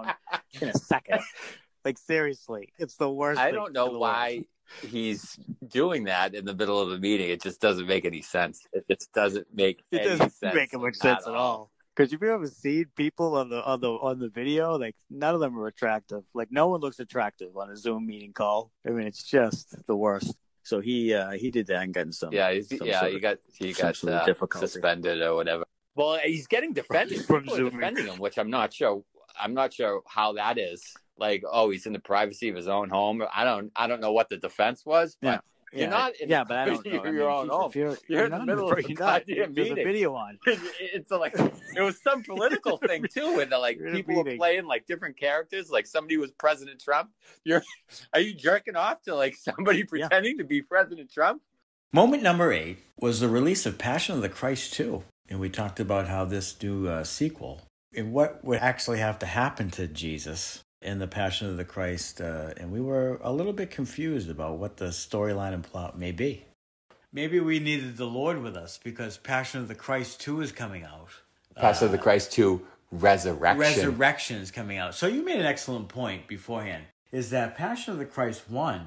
in a second. Like, seriously, it's the worst. I thing don't know in the why world. he's doing that in the middle of a meeting. It just doesn't make any sense. It just doesn't make It any doesn't sense make much sense at all. Because if you ever seen people on the on the on the video, like none of them are attractive. Like no one looks attractive on a Zoom meeting call. I mean, it's just the worst. So he uh, he did that and got in some. Yeah, he's, some yeah, sort he of- got he some got sort of uh, difficulty. suspended or whatever. Well, he's getting defended. From People are Zooming. defending him, which I'm not sure. I'm not sure how that is. Like, oh, he's in the privacy of his own home. I don't. I don't know what the defense was, but Yeah. you're Yeah, not. In yeah, the but I don't privacy know. of I mean, your own geez, home. if you're, You're in the not middle the- of a you're not. goddamn There's a meeting. video on. It's like it was some political thing too, and like You're in a people were meeting. playing like different characters. Like somebody was President Trump. You're are you jerking off to like somebody pretending to be President Trump? Moment number eight was the release of Passion of the Christ two. And we talked about how this new uh, sequel, and what would actually have to happen to Jesus in the Passion of the Christ. Uh, and we were a little bit confused about what the storyline and plot may be. Maybe we needed the Lord with us because Passion of the Christ two is coming out. Passion of the Christ two, Resurrection. Resurrection is coming out. So you made an excellent point beforehand, is that Passion of the Christ one,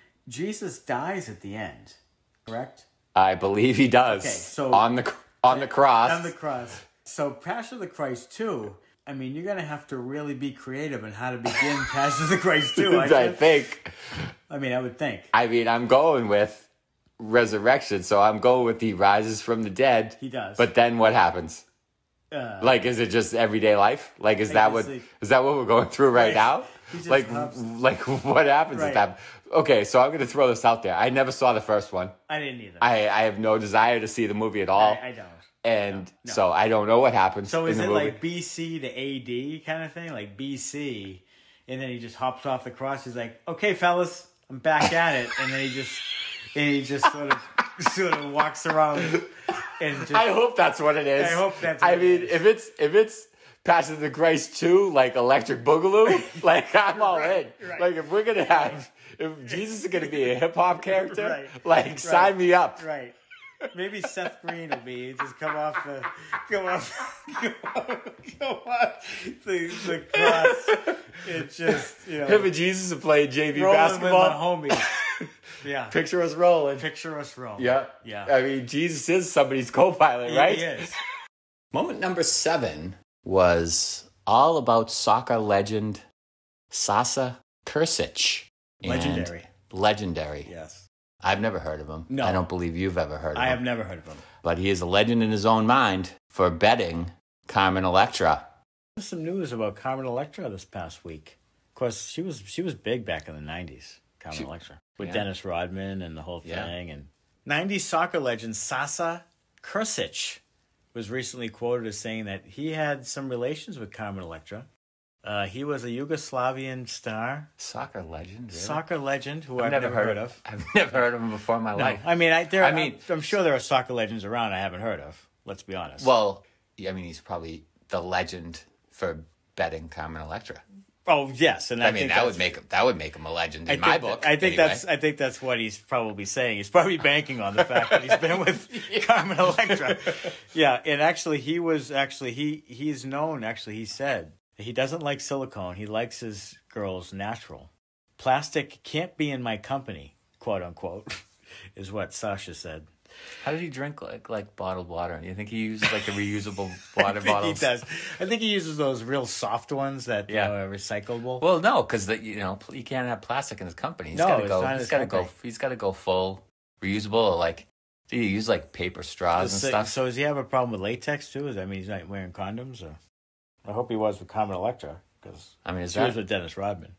Jesus dies at the end, correct? I believe he does. Okay, so- on the on the cross. On the cross. So Passion of the Christ two, I mean, you're going to have to really be creative in how to begin Passion of the Christ two. I, I guess. think. I mean, I would think. I mean, I'm going with resurrection, so I'm going with he rises from the dead. He does. But then what happens? Uh, Like, is it just everyday life? Like, is I that guess what like- is that what we're going through right, Right. now? He just Like, hops- like what happens Right. at that? Okay, so I'm going to throw this out there. I never saw the first one. I didn't either. I, I have no desire to see the movie at all, I, I don't. and No, no. so I don't know what happens. So is in it the movie. like B C to A D kind of thing? Like B C, and then he just hops off the cross. He's like, okay, fellas, I'm back at it. And then he just, and he just sort of, sort of walks around and just. I hope that's what it is. I hope that's I what it mean, is. if it's if it's Passion of the Christ two, like Electric Boogaloo, like I'm all Right, in. right. Like if we're gonna have, if Jesus is gonna be a hip hop character, Right, like right. sign me up. Right. Maybe Seth Green will be just come off the come off come off, come off the, the cross. It just you know Him and Jesus are playing J V rolling basketball. with my homies. Yeah. Picture us rolling. Picture us rolling. Yeah, Yeah. I mean, Jesus is somebody's co-pilot, He- right? He is. Moment number seven was all about soccer legend Sasa Kursic. And Legendary. Legendary. Yes. I've never heard of him. No. I don't believe you've ever heard of I him. have never heard of him. But he is a legend in his own mind for betting Carmen Electra. There's some news about Carmen Electra this past week. Of course, she was she was big back in the nineties, Carmen She- Electra. With yeah. Dennis Rodman and the whole Yeah. thing. And nineties soccer legend Sasa Kursic was recently quoted as saying that he had some relations with Carmen Electra. Uh, he was a Yugoslavian star, Soccer legend, really? soccer legend who I've, I've, never, heard, of. I've never heard of him before in my No, life. I mean, I, there, I I mean- mean, I'm, I'm sure there are soccer legends around I haven't heard of. Let's be honest. Well, I mean, he's probably the legend for betting Carmen Electra. oh yes, and I, I, mean, think that that's- would make him, that would make him a legend in I my think book. that- I think anyway. that's I think that's what he's probably saying. He's probably banking on the fact that he's been with Carmen Electra. Yeah, and actually he was actually he he's known actually he said he doesn't like silicone. He likes his girls natural. Plastic can't be in my company, quote unquote, is what Sasha said. How did he drink like like bottled water? Do you think he uses like the reusable water I think bottles? he does. I think he uses those real soft ones that Yeah. you know, are recyclable. Well, no, because you know you can't have plastic in his company. He's No, got to it's go. not He's his got to go. company. He's got to go full reusable. Or like, do you use like paper straws and so, stuff? so does he have a problem with latex too? Does that mean he's not wearing condoms? Or I hope he was with Carmen Electra because I mean, is she was that with Dennis Rodman.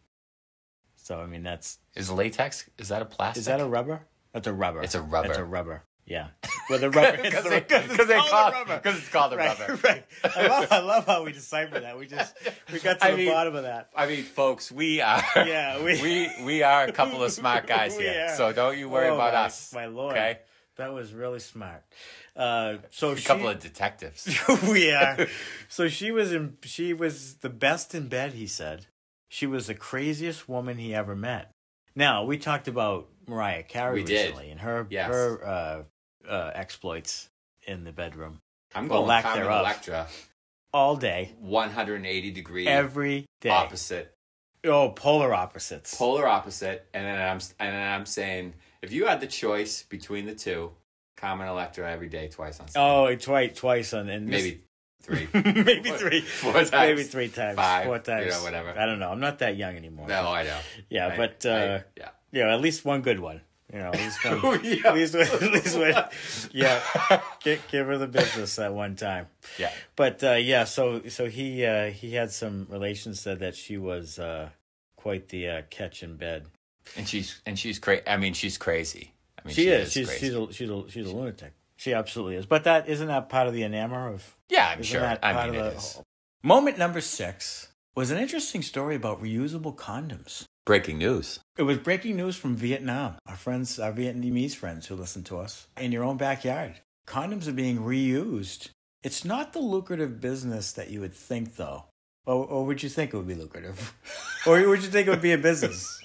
So I mean, that's is latex? Is that a plastic? is that a rubber? That's a rubber. It's a rubber. It's a rubber. Yeah. Well, the rubber. it's Because the- they, because it's cause they called call the rubber. because it's called a Right, rubber. right. I love, I love how we decipher that. We just we got to I the mean- bottom of that. I mean, folks, we are. Yeah, we- we we are a couple of smart guys We here, are. so don't you worry Oh, about my- us. My lord, Okay, that was really smart. Uh, so a she, couple of detectives. we are. So she was in. She was the best in bed. He said she was the craziest woman he ever met. Now we talked about Mariah Carey We did. recently and her Yes. her uh, uh, exploits in the bedroom I'm Well, going lack Carmen thereof. Electra, all day, one hundred eighty degree every day. opposite Oh, polar opposites. Polar opposite. And then I'm and then I'm saying, if you had the choice between the two, Carmen Electra every day, twice on Sunday. Oh, twice, twice on, and maybe three, maybe three, four times, maybe three times, five, four times, you know, whatever. I don't know. I'm not that young anymore. No, I know. Yeah, I, but uh, I, yeah, yeah, at least one good one. You know, at least one. Oh, yeah. At least, at least one. Yeah, give, give her the business at one time. Yeah, but uh, yeah, so so he uh, he had some relations said that she was uh, quite the uh, catch in bed, and she's and she's crazy. I mean, she's crazy. I mean, she, she is. is She's crazy. she's a, she's a she's a lunatic. She absolutely is. But that isn't that part of the enamor of. Yeah, I'm isn't sure. that I part mean, of it the- is. Moment number six was an interesting story about reusable condoms. Breaking news. It was breaking news from Vietnam. Our friends, our Vietnamese friends who listen to us, in your own backyard. Condoms are being reused. It's not the lucrative business that you would think, though. Or, or would you think it would be lucrative? Or would you think it would be a business?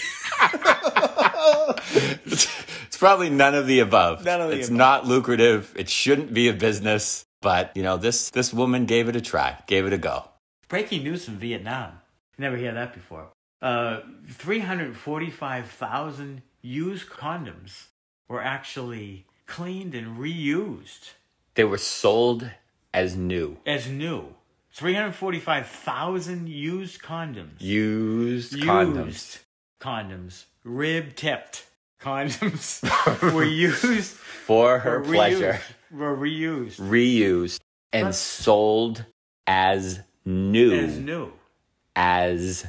it's, it's probably none of the above. None of the it's above. not lucrative. It shouldn't be a business. But, you know, this, this woman gave it a try, gave it a go. Breaking news from Vietnam. Never hear that before. Uh, three hundred forty-five thousand used condoms were actually cleaned and reused They were sold as new. as new. three hundred forty-five thousand used condoms. Used, Used condoms. condoms. Rib tipped condoms were used For her were pleasure. reused, were reused Reused and But- sold as new. as new. As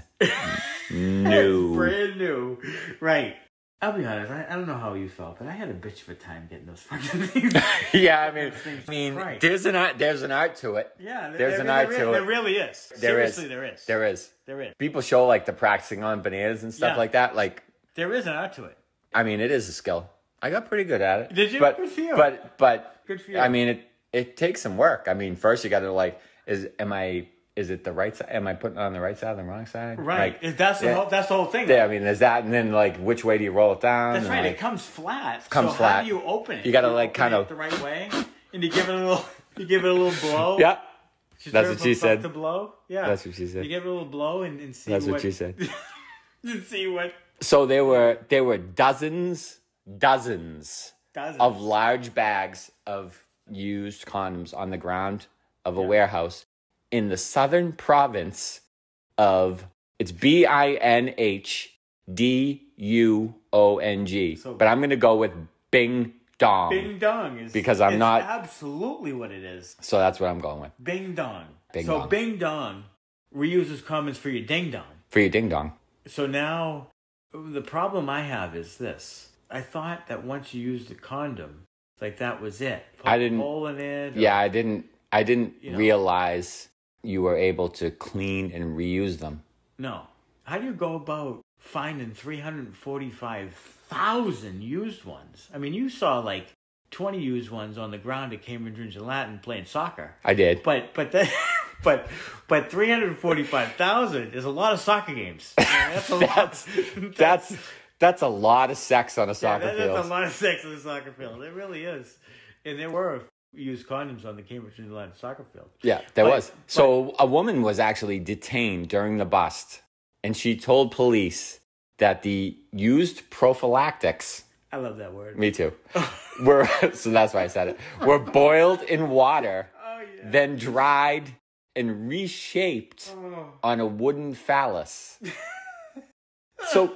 new. Brand new. Right. I'll be honest, I, I don't know how you felt, but I had a bitch of a time getting those fucking things. Yeah, I mean, Those things I mean, right. there's an art. There's an art to it. Yeah, there- There's there, an there, art there, to there it. really is. There is. Seriously, there is. There is. There is. People show like the practicing on bananas and stuff Yeah. like that. Like, There is an art to it. I mean, it is a skill. I got pretty good at it. Did you? But, Good for you. But, but, Good for you. I mean, it it takes some work. I mean, first you got to like, is am I? Is it the right side? Am I putting it on the right side or the wrong side? Right. Like, that's the yeah. whole that's the whole thing. Yeah, I mean, there's that, and then like, which way do you roll it down? That's and, right. like, It comes flat. Comes so flat. How do you open it? You gotta, You like, open kind it of- the right way, and you give it a little. You give it a little blow. Yeah, She that's serve what she a fuck said. To blow. Yeah, That's what she said. You give it a little blow and, and see. That's what what she said. and see what So there were there were dozens, dozens does. of large bags of used condoms on the ground of a Yeah. warehouse in the southern province of, it's B I N H D U O N G. So- But I'm going to go with Bing Dong. Bing dong is Because I'm is not- absolutely what it is. So that's what I'm going with. Bing dong. Bing so dong. Bing dong reuses condoms for your ding dong. For your ding dong. So now, the problem I have is this. I thought that once you used a condom, like that was it. Put I a didn't- hole in it. or- Yeah, I didn't I didn't You know. realize you were able to clean and reuse them. No. How do you go about finding three hundred forty-five thousand used ones? I mean, you saw like twenty used ones on the ground at Cambridge and Latin playing soccer. I did. But but that, but but three hundred forty-five thousand is a lot of soccer games. I mean, that's a lot. That's that's that's a lot of sex on a Yeah, soccer that- field. That's a lot of sex on the soccer field. It really is. And there were used condoms on the Cambridge and Latin soccer field. Yeah, there But- was. So a woman was actually detained during the bust, and she told police that the used prophylactics, I love that word. me too, were, so that's why I said it, were boiled in water, Oh yeah. then dried and reshaped Oh. on a wooden phallus. So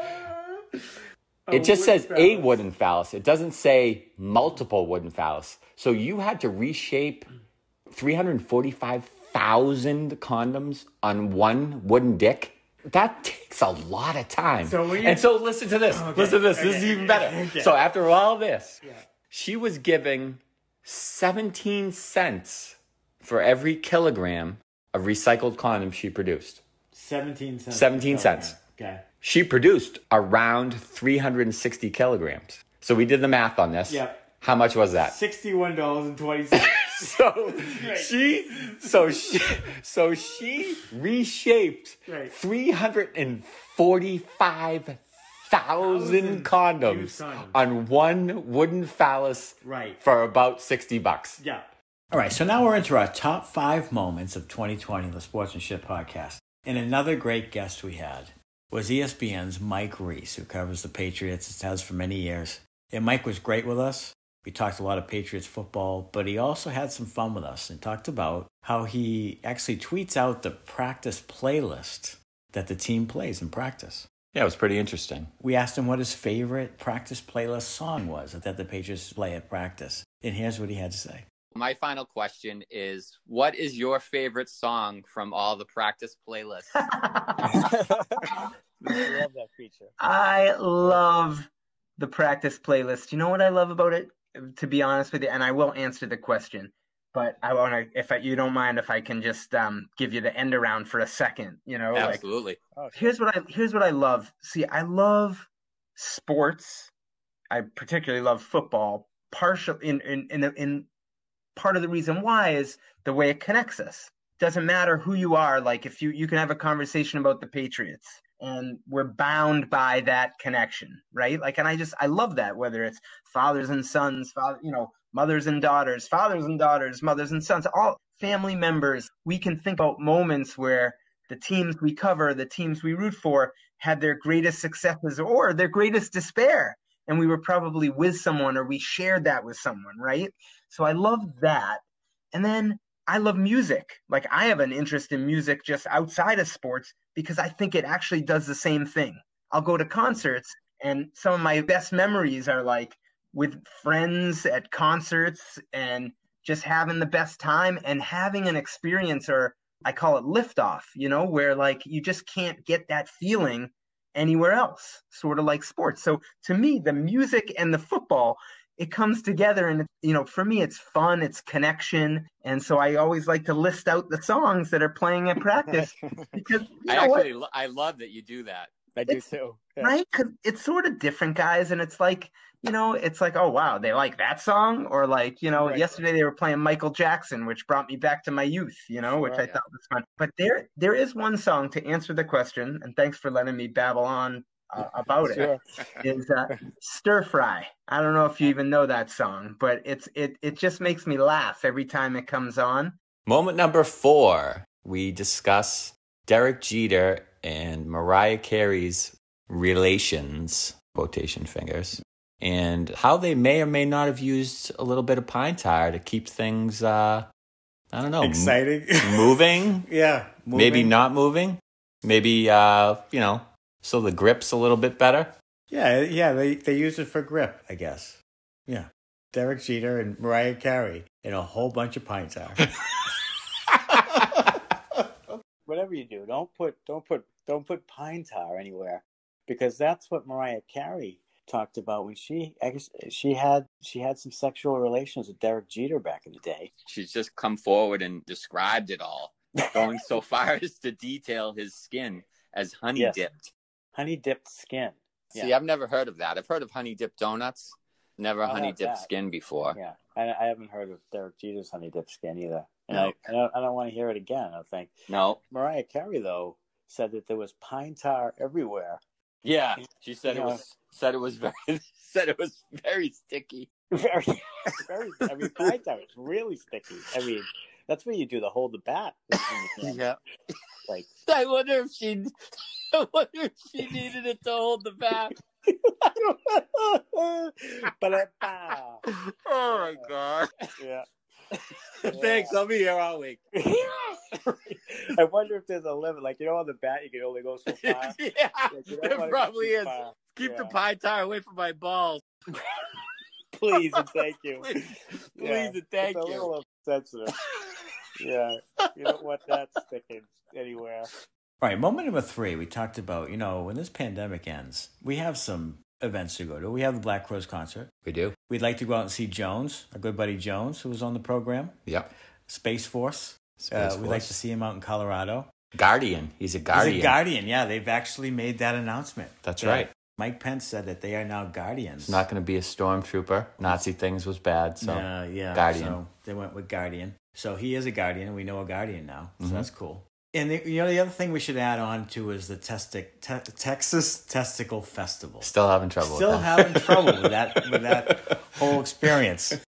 it just says a wooden phallus. It doesn't say multiple wooden phallus. So you had to reshape three hundred forty-five thousand condoms on one wooden dick. That takes a lot of time. So when you- and so listen to this. Okay, Listen to this. This is okay, even better. okay. So after all this, Yeah. she was giving seventeen cents for every kilogram of recycled condoms she produced. seventeen cents. seventeen cents. Okay. She produced around three hundred sixty kilograms. So we did the math on this. Yep. How much was that? Sixty-one dollars and twenty cents. So Right. she, so she, so she reshaped Right. three hundred and forty-five thousand condoms used condoms. on one wooden phallus Right. for about sixty bucks. Yeah. All right. So now we're into our top five moments of twenty twenty, the Sportsmanship Podcast. And another great guest we had was E S P N's Mike Reese, who covers the Patriots, has for many years. And Mike was great with us. We talked a lot of Patriots football, but he also had some fun with us and talked about how he actually tweets out the practice playlist that the team plays in practice. Yeah, it was pretty interesting. We asked him what his favorite practice playlist song was that the Patriots play at practice. And here's what he had to say. My final question is, what is your favorite song from all the practice playlists? I love that feature. I love the practice playlist. You know what I love about it? To be honest with you, and I will answer the question, but I want to, if I, you don't mind, if I can just um, give you the end around for a second, you know? Absolutely. Like, here's what I here's what I love. See, I love sports. I particularly love football. Partial in in in, in part of the reason why is the way it connects us. Doesn't matter who you are. Like if you you can have a conversation about the Patriots, and we're bound by that connection, right? Like, and I just, I love that, whether it's fathers and sons, father, you know, mothers and daughters, fathers and daughters, mothers and sons, all family members. We can think about moments where the teams we cover, the teams we root for, had their greatest successes or their greatest despair. And we were probably with someone, or we shared that with someone, right? So I love that. And then I love music. Like, I have an interest in music just outside of sports because I think it actually does the same thing. I'll go to concerts, and some of my best memories are like with friends at concerts and just having the best time and having an experience, or I call it liftoff, you know, where like you just can't get that feeling anywhere else, sort of like sports. So to me, the music and the football, it comes together, and, you know, for me, it's fun, it's connection. And so I always like to list out the songs that are playing at practice because you know I actually, what? I love that you do that. I do it's, too. Yeah. Right? Because it's sort of different, guys. And it's like, you know, it's like, oh, wow, they like that song? Or like, you know, right. Yesterday they were playing Michael Jackson, which brought me back to my youth, you know, which sure, I yeah. thought was fun. But there, there is one song to answer the question, and thanks for letting me babble on Uh, about sure. it is uh, Stir Fry. I don't know if you even know that song, but it's it it just makes me laugh every time it comes on. Moment number four, we discuss Derek Jeter and Mariah Carey's relations, quotation fingers, and how they may or may not have used a little bit of pine tar to keep things, uh, I don't know, exciting, m- moving. yeah, moving. Maybe not moving. Maybe, uh, you know, so the grip's a little bit better? Yeah, yeah, they, they use it for grip, I guess. Yeah. Derek Jeter and Mariah Carey and a whole bunch of pine tar. Whatever you do, don't put don't put don't put pine tar anywhere, because that's what Mariah Carey talked about when she she had she had some sexual relations with Derek Jeter back in the day. She's just come forward and described it all, going so far as to detail his skin as honey yes. dipped. Honey dipped skin. See, yeah. I've never heard of that. I've heard of honey dipped donuts, never I'll honey dipped that. skin before. Yeah, I, I haven't heard of Derek Jeter's honey dipped skin either. And no. I, I don't, I don't want to hear it again, I think. No. Mariah Carey, though, said that there was pine tar everywhere. Yeah, she said you it know, was said it was very said it was very sticky. Very, very. I mean, pine tar is really sticky. I mean, that's when you do the hold the bat. Yeah. Like, I wonder if she. I wonder if she needed it to hold the bat. But oh my god! Yeah. Thanks. I'll be here all week. I wonder if there's a limit. Like, you know, on the bat, you can only go so far. Yeah, like, there probably is. Far. Keep yeah. the pine tar away from my balls. Please and thank you. Please, yeah. please and thank it's you. A little sensitive. Yeah, you don't want that sticking anywhere. All right, moment number three, we talked about, you know, when this pandemic ends, we have some events to go to. We have the Black Crowes concert. We do. We'd like to go out and see Jones, our good buddy Jones, who was on the program. Yep. Space Force. Space uh, Force. We'd like to see him out in Colorado. Guardian. He's a Guardian. He's a Guardian, yeah. They've actually made that announcement. That's that right. Mike Pence said that they are now Guardians. It's not going to be a stormtrooper. Nazi things was bad, so uh, yeah, Guardian. So they went with Guardian. So he is a Guardian, and we know a Guardian now. So mm-hmm. that's cool. And the, you know, the other thing we should add on to is the testic, te- Texas Testicle Festival. Still having trouble Still with that. having trouble with that with that whole experience.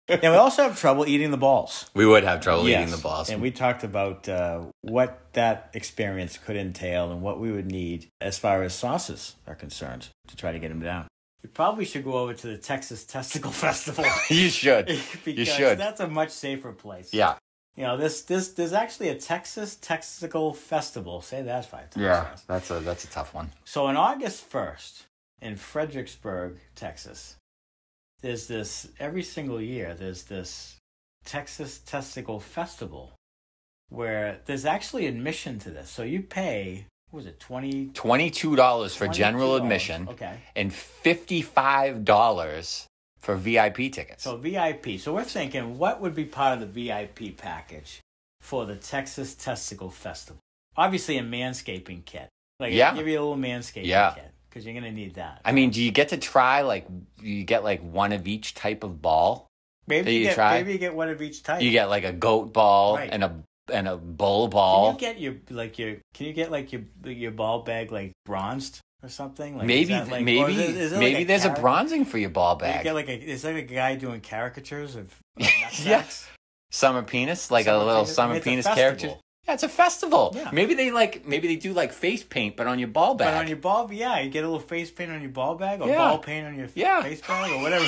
And we also have trouble eating the balls. We would have trouble Yes. eating the balls. And we talked about uh, what that experience could entail and what we would need as far as sauces are concerned to try to get them down. We probably should go over to the Texas Testicle Festival. You should. because You should. That's a much safer place. Yeah. You know, this this there's actually a Texas Testicle Festival. Say that five times. Yeah, fast. that's a that's a tough one. So on August first in Fredericksburg, Texas, there's this every single year. There's this Texas Testicle Festival where there's actually admission to this. So you pay, what was it, twenty Twenty-two dollars for general $22. admission, Okay. and fifty-five dollars for V I P tickets. So V I P. So we're thinking, what would be part of the V I P package for the Texas Testicle Festival? Obviously, a manscaping kit. Like, Yeah. give you a little manscaping Yeah. kit because you're gonna need that. I mean, do you get to try like you get like one of each type of ball? Maybe that you, you get, try? maybe you get one of each type. You get like a goat ball Right. and a and a bull ball. Can you get your like your? Can you get like your your ball bag like bronzed or something? Like, maybe is that, like, or maybe is it- is it maybe like there's a caric- bronzing for your ball You bag. get like a. Is like a guy doing caricatures of, of Yeah. nutsacks? Summer penis, like Summer a little penis? I summer mean, it's a penis festival. character. Yeah, it's a festival. Yeah. Maybe they like maybe they do like face paint, but on your ball bag. But on your ball, yeah, you get a little face paint on your ball bag, or Yeah. ball paint on your Yeah. face bag, or whatever.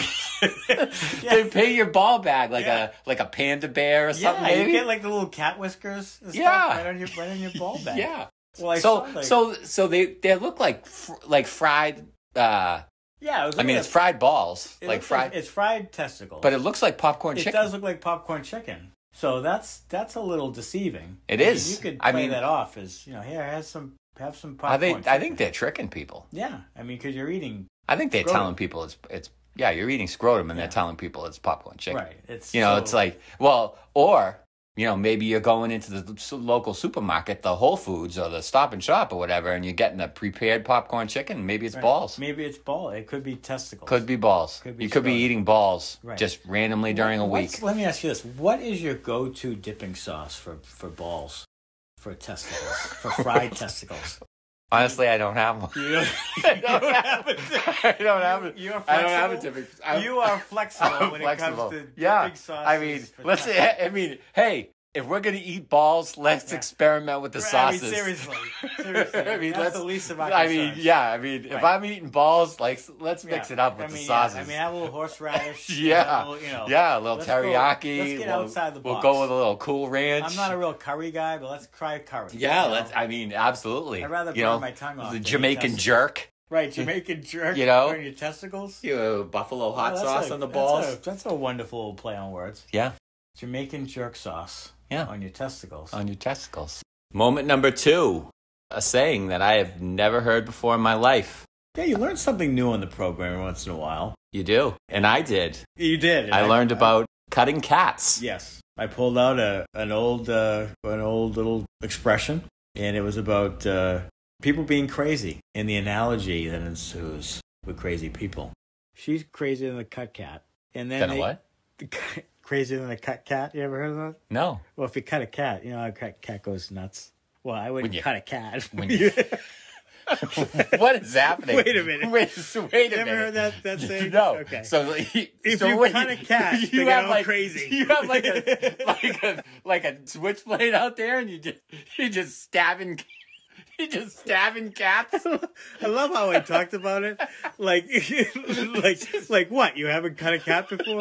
They paint your ball bag like Yeah. a like a panda bear or something. Yeah, maybe. you get like the little cat whiskers. And stuff Yeah. right on your right on your ball bag. Yeah. Well, I so saw, like, so so they they look like fr- like fried. Uh, yeah, it was I mean, like it's a- fried balls, it like looks fried, It's fried testicles, but it looks like popcorn it chicken. does look like popcorn chicken. So that's that's a little deceiving. It I mean, is. You could I play mean- that off as, you know, here, have some have some popcorn. I think I chicken. think they're tricking people. Yeah, I mean, because you're eating I think they're Scrotum. telling people it's it's yeah, you're eating scrotum and Yeah. they're telling people it's popcorn chicken. right. It's You know, so- it's like, well, or, you know, maybe you're going into the s- local supermarket, the Whole Foods or the Stop and Shop or whatever, and you're getting a prepared popcorn chicken. Maybe it's right. balls. Maybe it's ball. It could be testicles. Could be balls. Could be you could be scrotum. eating balls Right. just randomly during a What's- week. Let me ask you this: what is your go-to dipping sauce for for balls, for testicles, for fried testicles? Honestly, I don't have one. You don't, I you don't don't have- have a I don't have it. You're I don't have a flexible? dipping. I'm- You are flexible I'm when flexible. it comes to yeah. dipping sauces. I mean, for let's. testicles. I mean, hey, if we're gonna eat balls, let's Yeah. experiment with the Right, sauces. I mean, seriously, seriously. I mean, That's let's, the least of our I mean, concerns. yeah. I mean, if Right. I'm eating balls, like, let's mix Yeah. it up with I mean, the sauces. Yeah. I mean, have a little horseradish. Yeah. a little, you know, yeah, a little let's go- teriyaki. let's get we'll, outside the We'll box. go with a little Cool Ranch. I'm not a real curry guy, but let's try curry. Yeah, you know? let's. I mean, absolutely. I'd rather you burn know, my tongue off the than eat Jamaican testicles. jerk. Right, Jamaican jerk. You know? on your testicles. You know, buffalo hot Oh, that's sauce a- on the that's balls. a- That's a wonderful play on words. Yeah, Jamaican jerk sauce. Yeah. on your testicles. on your testicles. Moment number two, a saying that I have never heard before in my life. Yeah, you learn something new on the program every once in a while. You do, and I did. You did. and I learned about cutting cats. Yes, I pulled out a an old uh, an old little expression, and it was about uh, people being crazy, and the analogy that ensues with crazy people. She's crazier than a cut cat, and then Then a they- what? Crazier than a cut cat. You ever heard of that? No. Well, if you cut a cat, you know how a cat cat goes nuts. Well, I wouldn't When you- cut a cat. when you- What is happening? Wait a minute. Wait, so wait a You ever minute. heard that- that saying? No. Okay. So you- If so you what cut a cat, you they get have all like crazy. You have like a like a like a switchblade out there, and you just you just stabbing. You just stabbing cats. I love how I talked about it. Like, like, like what? You haven't cut a cat before?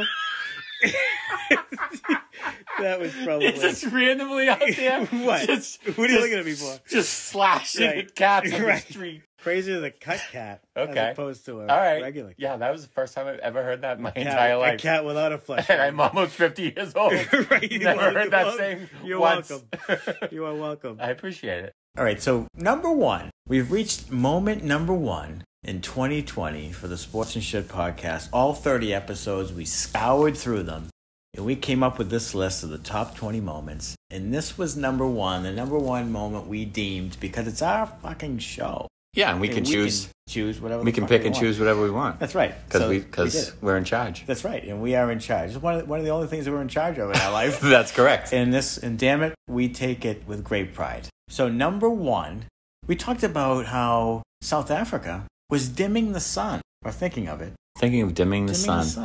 That was probably It's just randomly out there. What? Just, What are you just- looking at me for? Just slashing Right. at cats on Right. the street. Crazier than a cut cat, Okay. as opposed to a All right. regular cat. Yeah, that was the first time I've ever heard that in my Cat- entire a life. cat without a flesh. And I'm almost fifty years old. Right, you Never are- heard you're that welcome. saying You're once. welcome. You are welcome. I appreciate it. All right, so number one, we've reached moment number one in twenty twenty for the Sports and Shit podcast. All thirty episodes, we scoured through them, and we came up with this list of the top twenty moments. And this was number one, the number one moment we deemed, because it's our fucking show. Yeah, and we can choose. choose whatever We the can fuck pick we and want. choose whatever we want. That's right. Because So we we because did it. we're in charge. That's right, and we are in charge. It's one of the, one of the only things that we're in charge of in our life. That's correct. And this, and damn it, we take it with great pride. So number one, we talked about how South Africa was dimming the sun, or thinking of it. Thinking of dimming the dimming sun. the sun.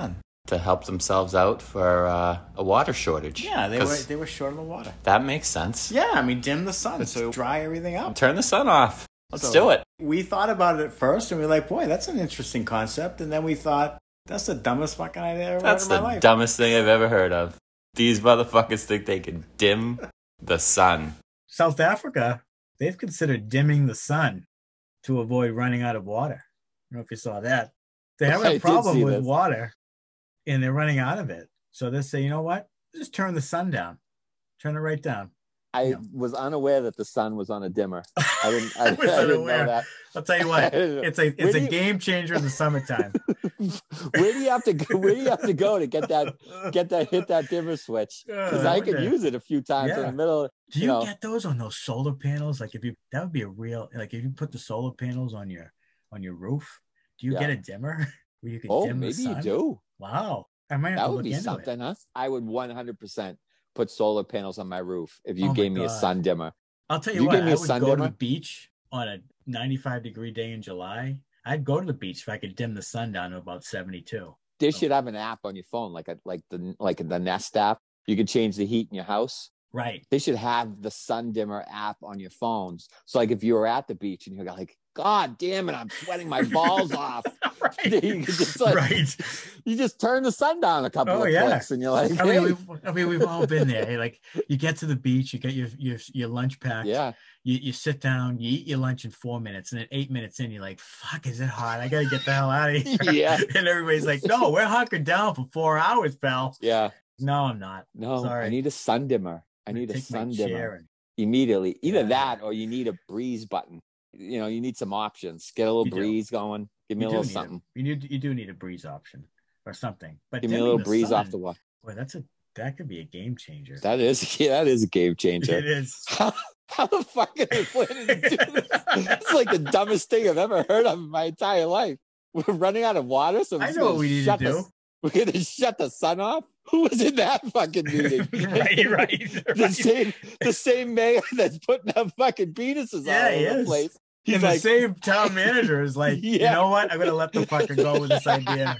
to help themselves out for uh, a water shortage. Yeah, they were 'Cause they were short on water. That makes sense. Yeah, I mean, dim the sun, so dry everything up. Turn the sun off. Let's So do it. We thought about it at first, and we were like, boy, that's an interesting concept. And then we thought, that's the dumbest fucking idea I ever That's heard in the my life. dumbest thing I've ever heard of. These motherfuckers think they can dim the sun. South Africa, they've considered dimming the sun to avoid running out of water. I don't know if you saw that. They have I a did problem see with this. water, and they're running out of it. So they say, you know what? Just turn the sun down. Turn it right down. I Yeah. was unaware that the sun was on a dimmer. I didn't. I, I was I didn't unaware. know that. I'll tell you what, it's a Where it's do a you- game changer in the summertime. Where do you have to go? Where do you have to go to get that? Get that? Hit that dimmer switch? Because I could Yeah. use it a few times in Yeah. the middle. Do you, You know, get those on those solar panels? Like if you that would be a real like if you put the solar panels on your on your roof, do you Yeah. get a dimmer where you can oh, dim the maybe you sun? do. Wow, I might have That to would look be into something, it. huh? I would one hundred percent put solar panels on my roof if you Oh my gave me a God. sun dimmer. I'll tell If you you what, gave me I a would sun go to dimmer- the beach on a ninety-five degree day in July. I'd go to the beach if I could dim the sun down to about seventy-two. They should have an app on your phone, like a like the like the Nest app. You can change the heat in your house. Right. They should have the sun dimmer app on your phones. So like if you were at the beach and you're like, God damn it, I'm sweating my balls off. Right. You could just like Right. you just turn the sun down a couple Oh of yeah. clicks and you're like, I mean, hey. we've, I mean, we've all been there. Hey, like you get to the beach, you get your your your lunch packed. Yeah. You you sit down, you eat your lunch in four minutes, and then eight minutes in, you're like, "Fuck, is it hot? I gotta get the hell out of here." Yeah. And everybody's like, "No, we're hunkered down for four hours, pal." Yeah. No, I'm not. No, Sorry. I need a sun dimmer. I I'm gonna need a take my sun chair dimmer and- immediately. Either Yeah. that or you need a breeze button. You know, you need some options. Get a little You do. breeze going. Give me You a do little need something. You need you do need a breeze option or something. But Give me a dimming little the breeze off sun, the wall. Boy, that's a that could be a game changer. That is, yeah, that is a game changer. It is. How, how the fuck are they planning to do this? It's like the dumbest thing I've ever heard of in my entire life. We're running out of water, so we're I just know gonna what we need to shut do. The, we're gonna shut the sun off. Who was in that fucking meeting? right, right. The right. same, the same mayor that's putting up fucking penises Yeah, all he over the is. place. He's And like, the same town manager is like, you Yeah. know what? I'm gonna let the fucker go with this idea.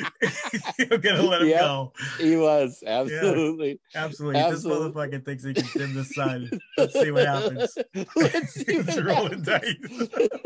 I'm gonna let him Yeah. go. he was absolutely. Absolutely. Absolutely. This motherfucker thinks he can dim the sun. Let's see what happens. Let's see Let's what roll the happens.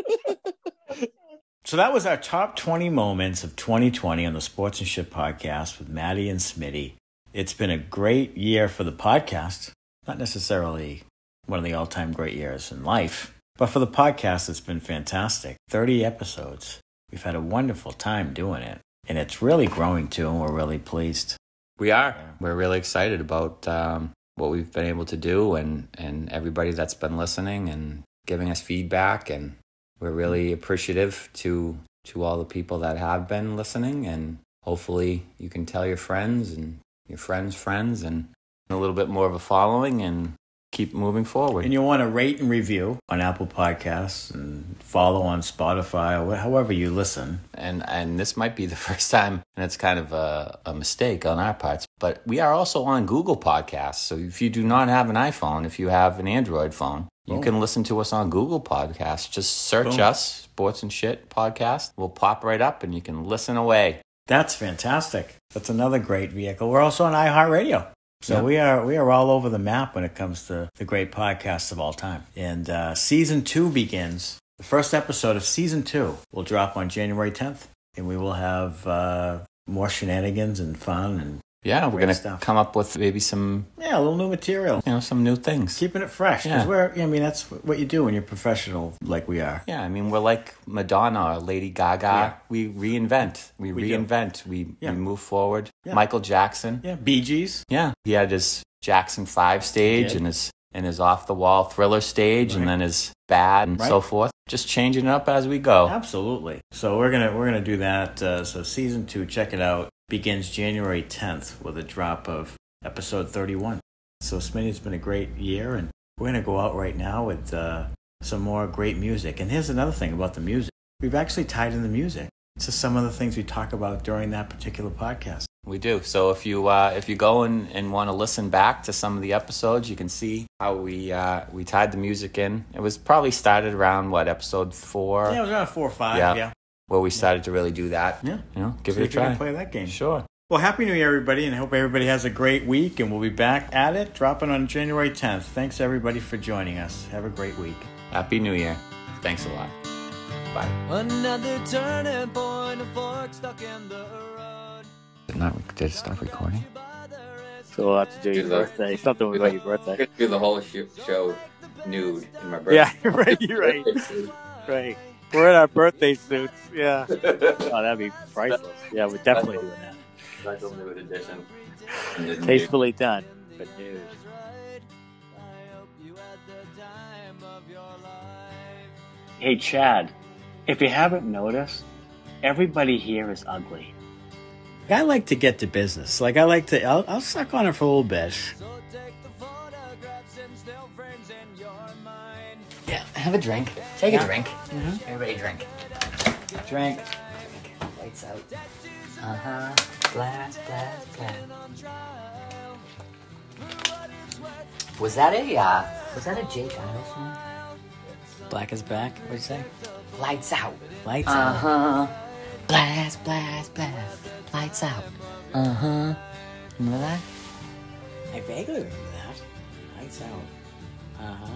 dice. So that was our top twenty moments of twenty twenty on the Sports and Shit podcast with Maddie and Smitty. It's been a great year for the podcast. Not necessarily one of the all-time great years in life, but for the podcast, it's been fantastic. thirty episodes. We've had a wonderful time doing it, and it's really growing too, and we're really pleased. We are. We're really excited about um, what we've been able to do and, and everybody that's been listening and giving us feedback. And we're really appreciative to to all the people that have been listening. And hopefully you can tell your friends and your friends' friends and a little bit more of a following and keep moving forward. And you'll want to rate and review on Apple Podcasts and follow on Spotify or however you listen. And and this might be the first time, and it's kind of a, a mistake on our parts, but we are also on Google Podcasts. So if you do not have an iPhone, if you have an Android phone, you Boom. can listen to us on Google Podcasts. Just search Boom. us, Sports and Shit Podcast. We'll pop right up and you can listen away. That's fantastic. That's another great vehicle. We're also on iHeartRadio. So Yeah. we are we are all over the map when it comes to the great podcasts of all time. And uh, season two begins. The first episode of season two will drop on January tenth, and we will have uh, more shenanigans and fun and Yeah, we're Great going to stuff. come up with maybe some, yeah, a little new material. you know, some new things. Keeping it fresh because Yeah. we're. I mean, that's what you do when you're professional, like we are. Yeah, I mean, we're like Madonna or Lady Gaga. Yeah. We reinvent. We, We do. reinvent. We, Yeah. we move forward. Yeah. Michael Jackson. Yeah, Bee Gees. Yeah, he had his Jackson five stage did. and his and his off the wall Thriller stage, and Right. then his Bad and Right. so forth. Just changing it up as we go. Absolutely. So we're gonna we're gonna do that. Uh, so season two, check it out. Begins January tenth with a drop of episode thirty-one. So Smitty, it's been a great year, and we're gonna go out right now with uh, some more great music. And here's another thing about the music: we've actually tied in the music to some of the things we talk about during that particular podcast. We do. So if you uh, if you go and, and want to listen back to some of the episodes, you can see how we uh, we tied the music in. It was probably started around what episode four, Yeah, it was around four or five. Yeah. Yeah, where we started to really do that. yeah. You know, give See it a if you can try. play that game. Sure. Well, Happy New Year, everybody, and I hope everybody has a great week, and we'll be back at it, dropping on January tenth. Thanks, everybody, for joining us. Have a great week. Happy New Year. Thanks a lot. Bye. Another turning point, a fork stuck in the road. Did, not, did it stop recording? So we'll have to do, do your the, birthday. Something about your birthday. I'm going to do the whole show nude in my birthday. Yeah, you're right. You're right. Right. We're in our birthday suits. Yeah. Oh, that'd be priceless. Yeah, we're definitely doing that. Special nude edition. Tastefully done, but nude. Hey, Chad, if you haven't noticed, everybody here is ugly. I like to get to business. Like, I like to, I'll, I'll suck on it for a little bit. Yeah, have a drink. Take yeah. a drink. Mm-hmm. Everybody drink. Drink. Lights out. Uh-huh. Blast, blast, blast. Was that a, uh, was that a Jake Idle song? Black is back? What'd you say? Lights out. Lights out. Uh-huh. Blast, blast, blast. Lights out. Uh-huh. Remember that? I vaguely remember that. Lights out. Uh-huh.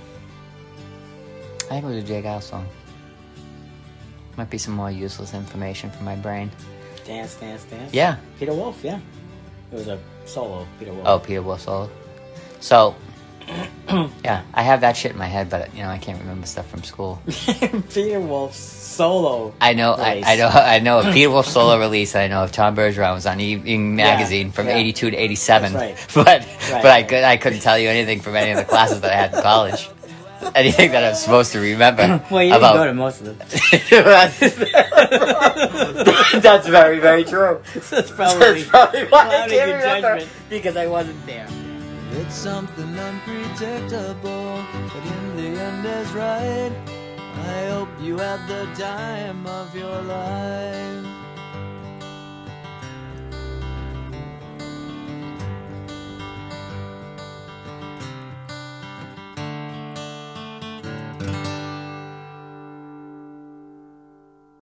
I think it was a Jake Idle song. Might be some more useless information for my brain. Dance, dance, dance? Yeah. Peter Wolf, yeah. It was a solo, Peter Wolf. Oh, Peter Wolf solo. So, yeah, I have that shit in my head, but, you know, I can't remember stuff from school. Peter Wolf's solo I know, I, I know, I know a Peter Wolf solo release. I know if Tom Bergeron was on Evening Magazine yeah, from yeah. eighty-two to eighty-seven. That's right. But, right, but I could, I couldn't tell you anything from any of the classes that I had in college. Anything that I'm supposed to remember. Well, you about... didn't go to most of them. That's very, very true. That's probably, That's probably why I can't can't remember. judgment, because I wasn't there. It's something unpredictable, but in the end is right. I hope you had the time of your life.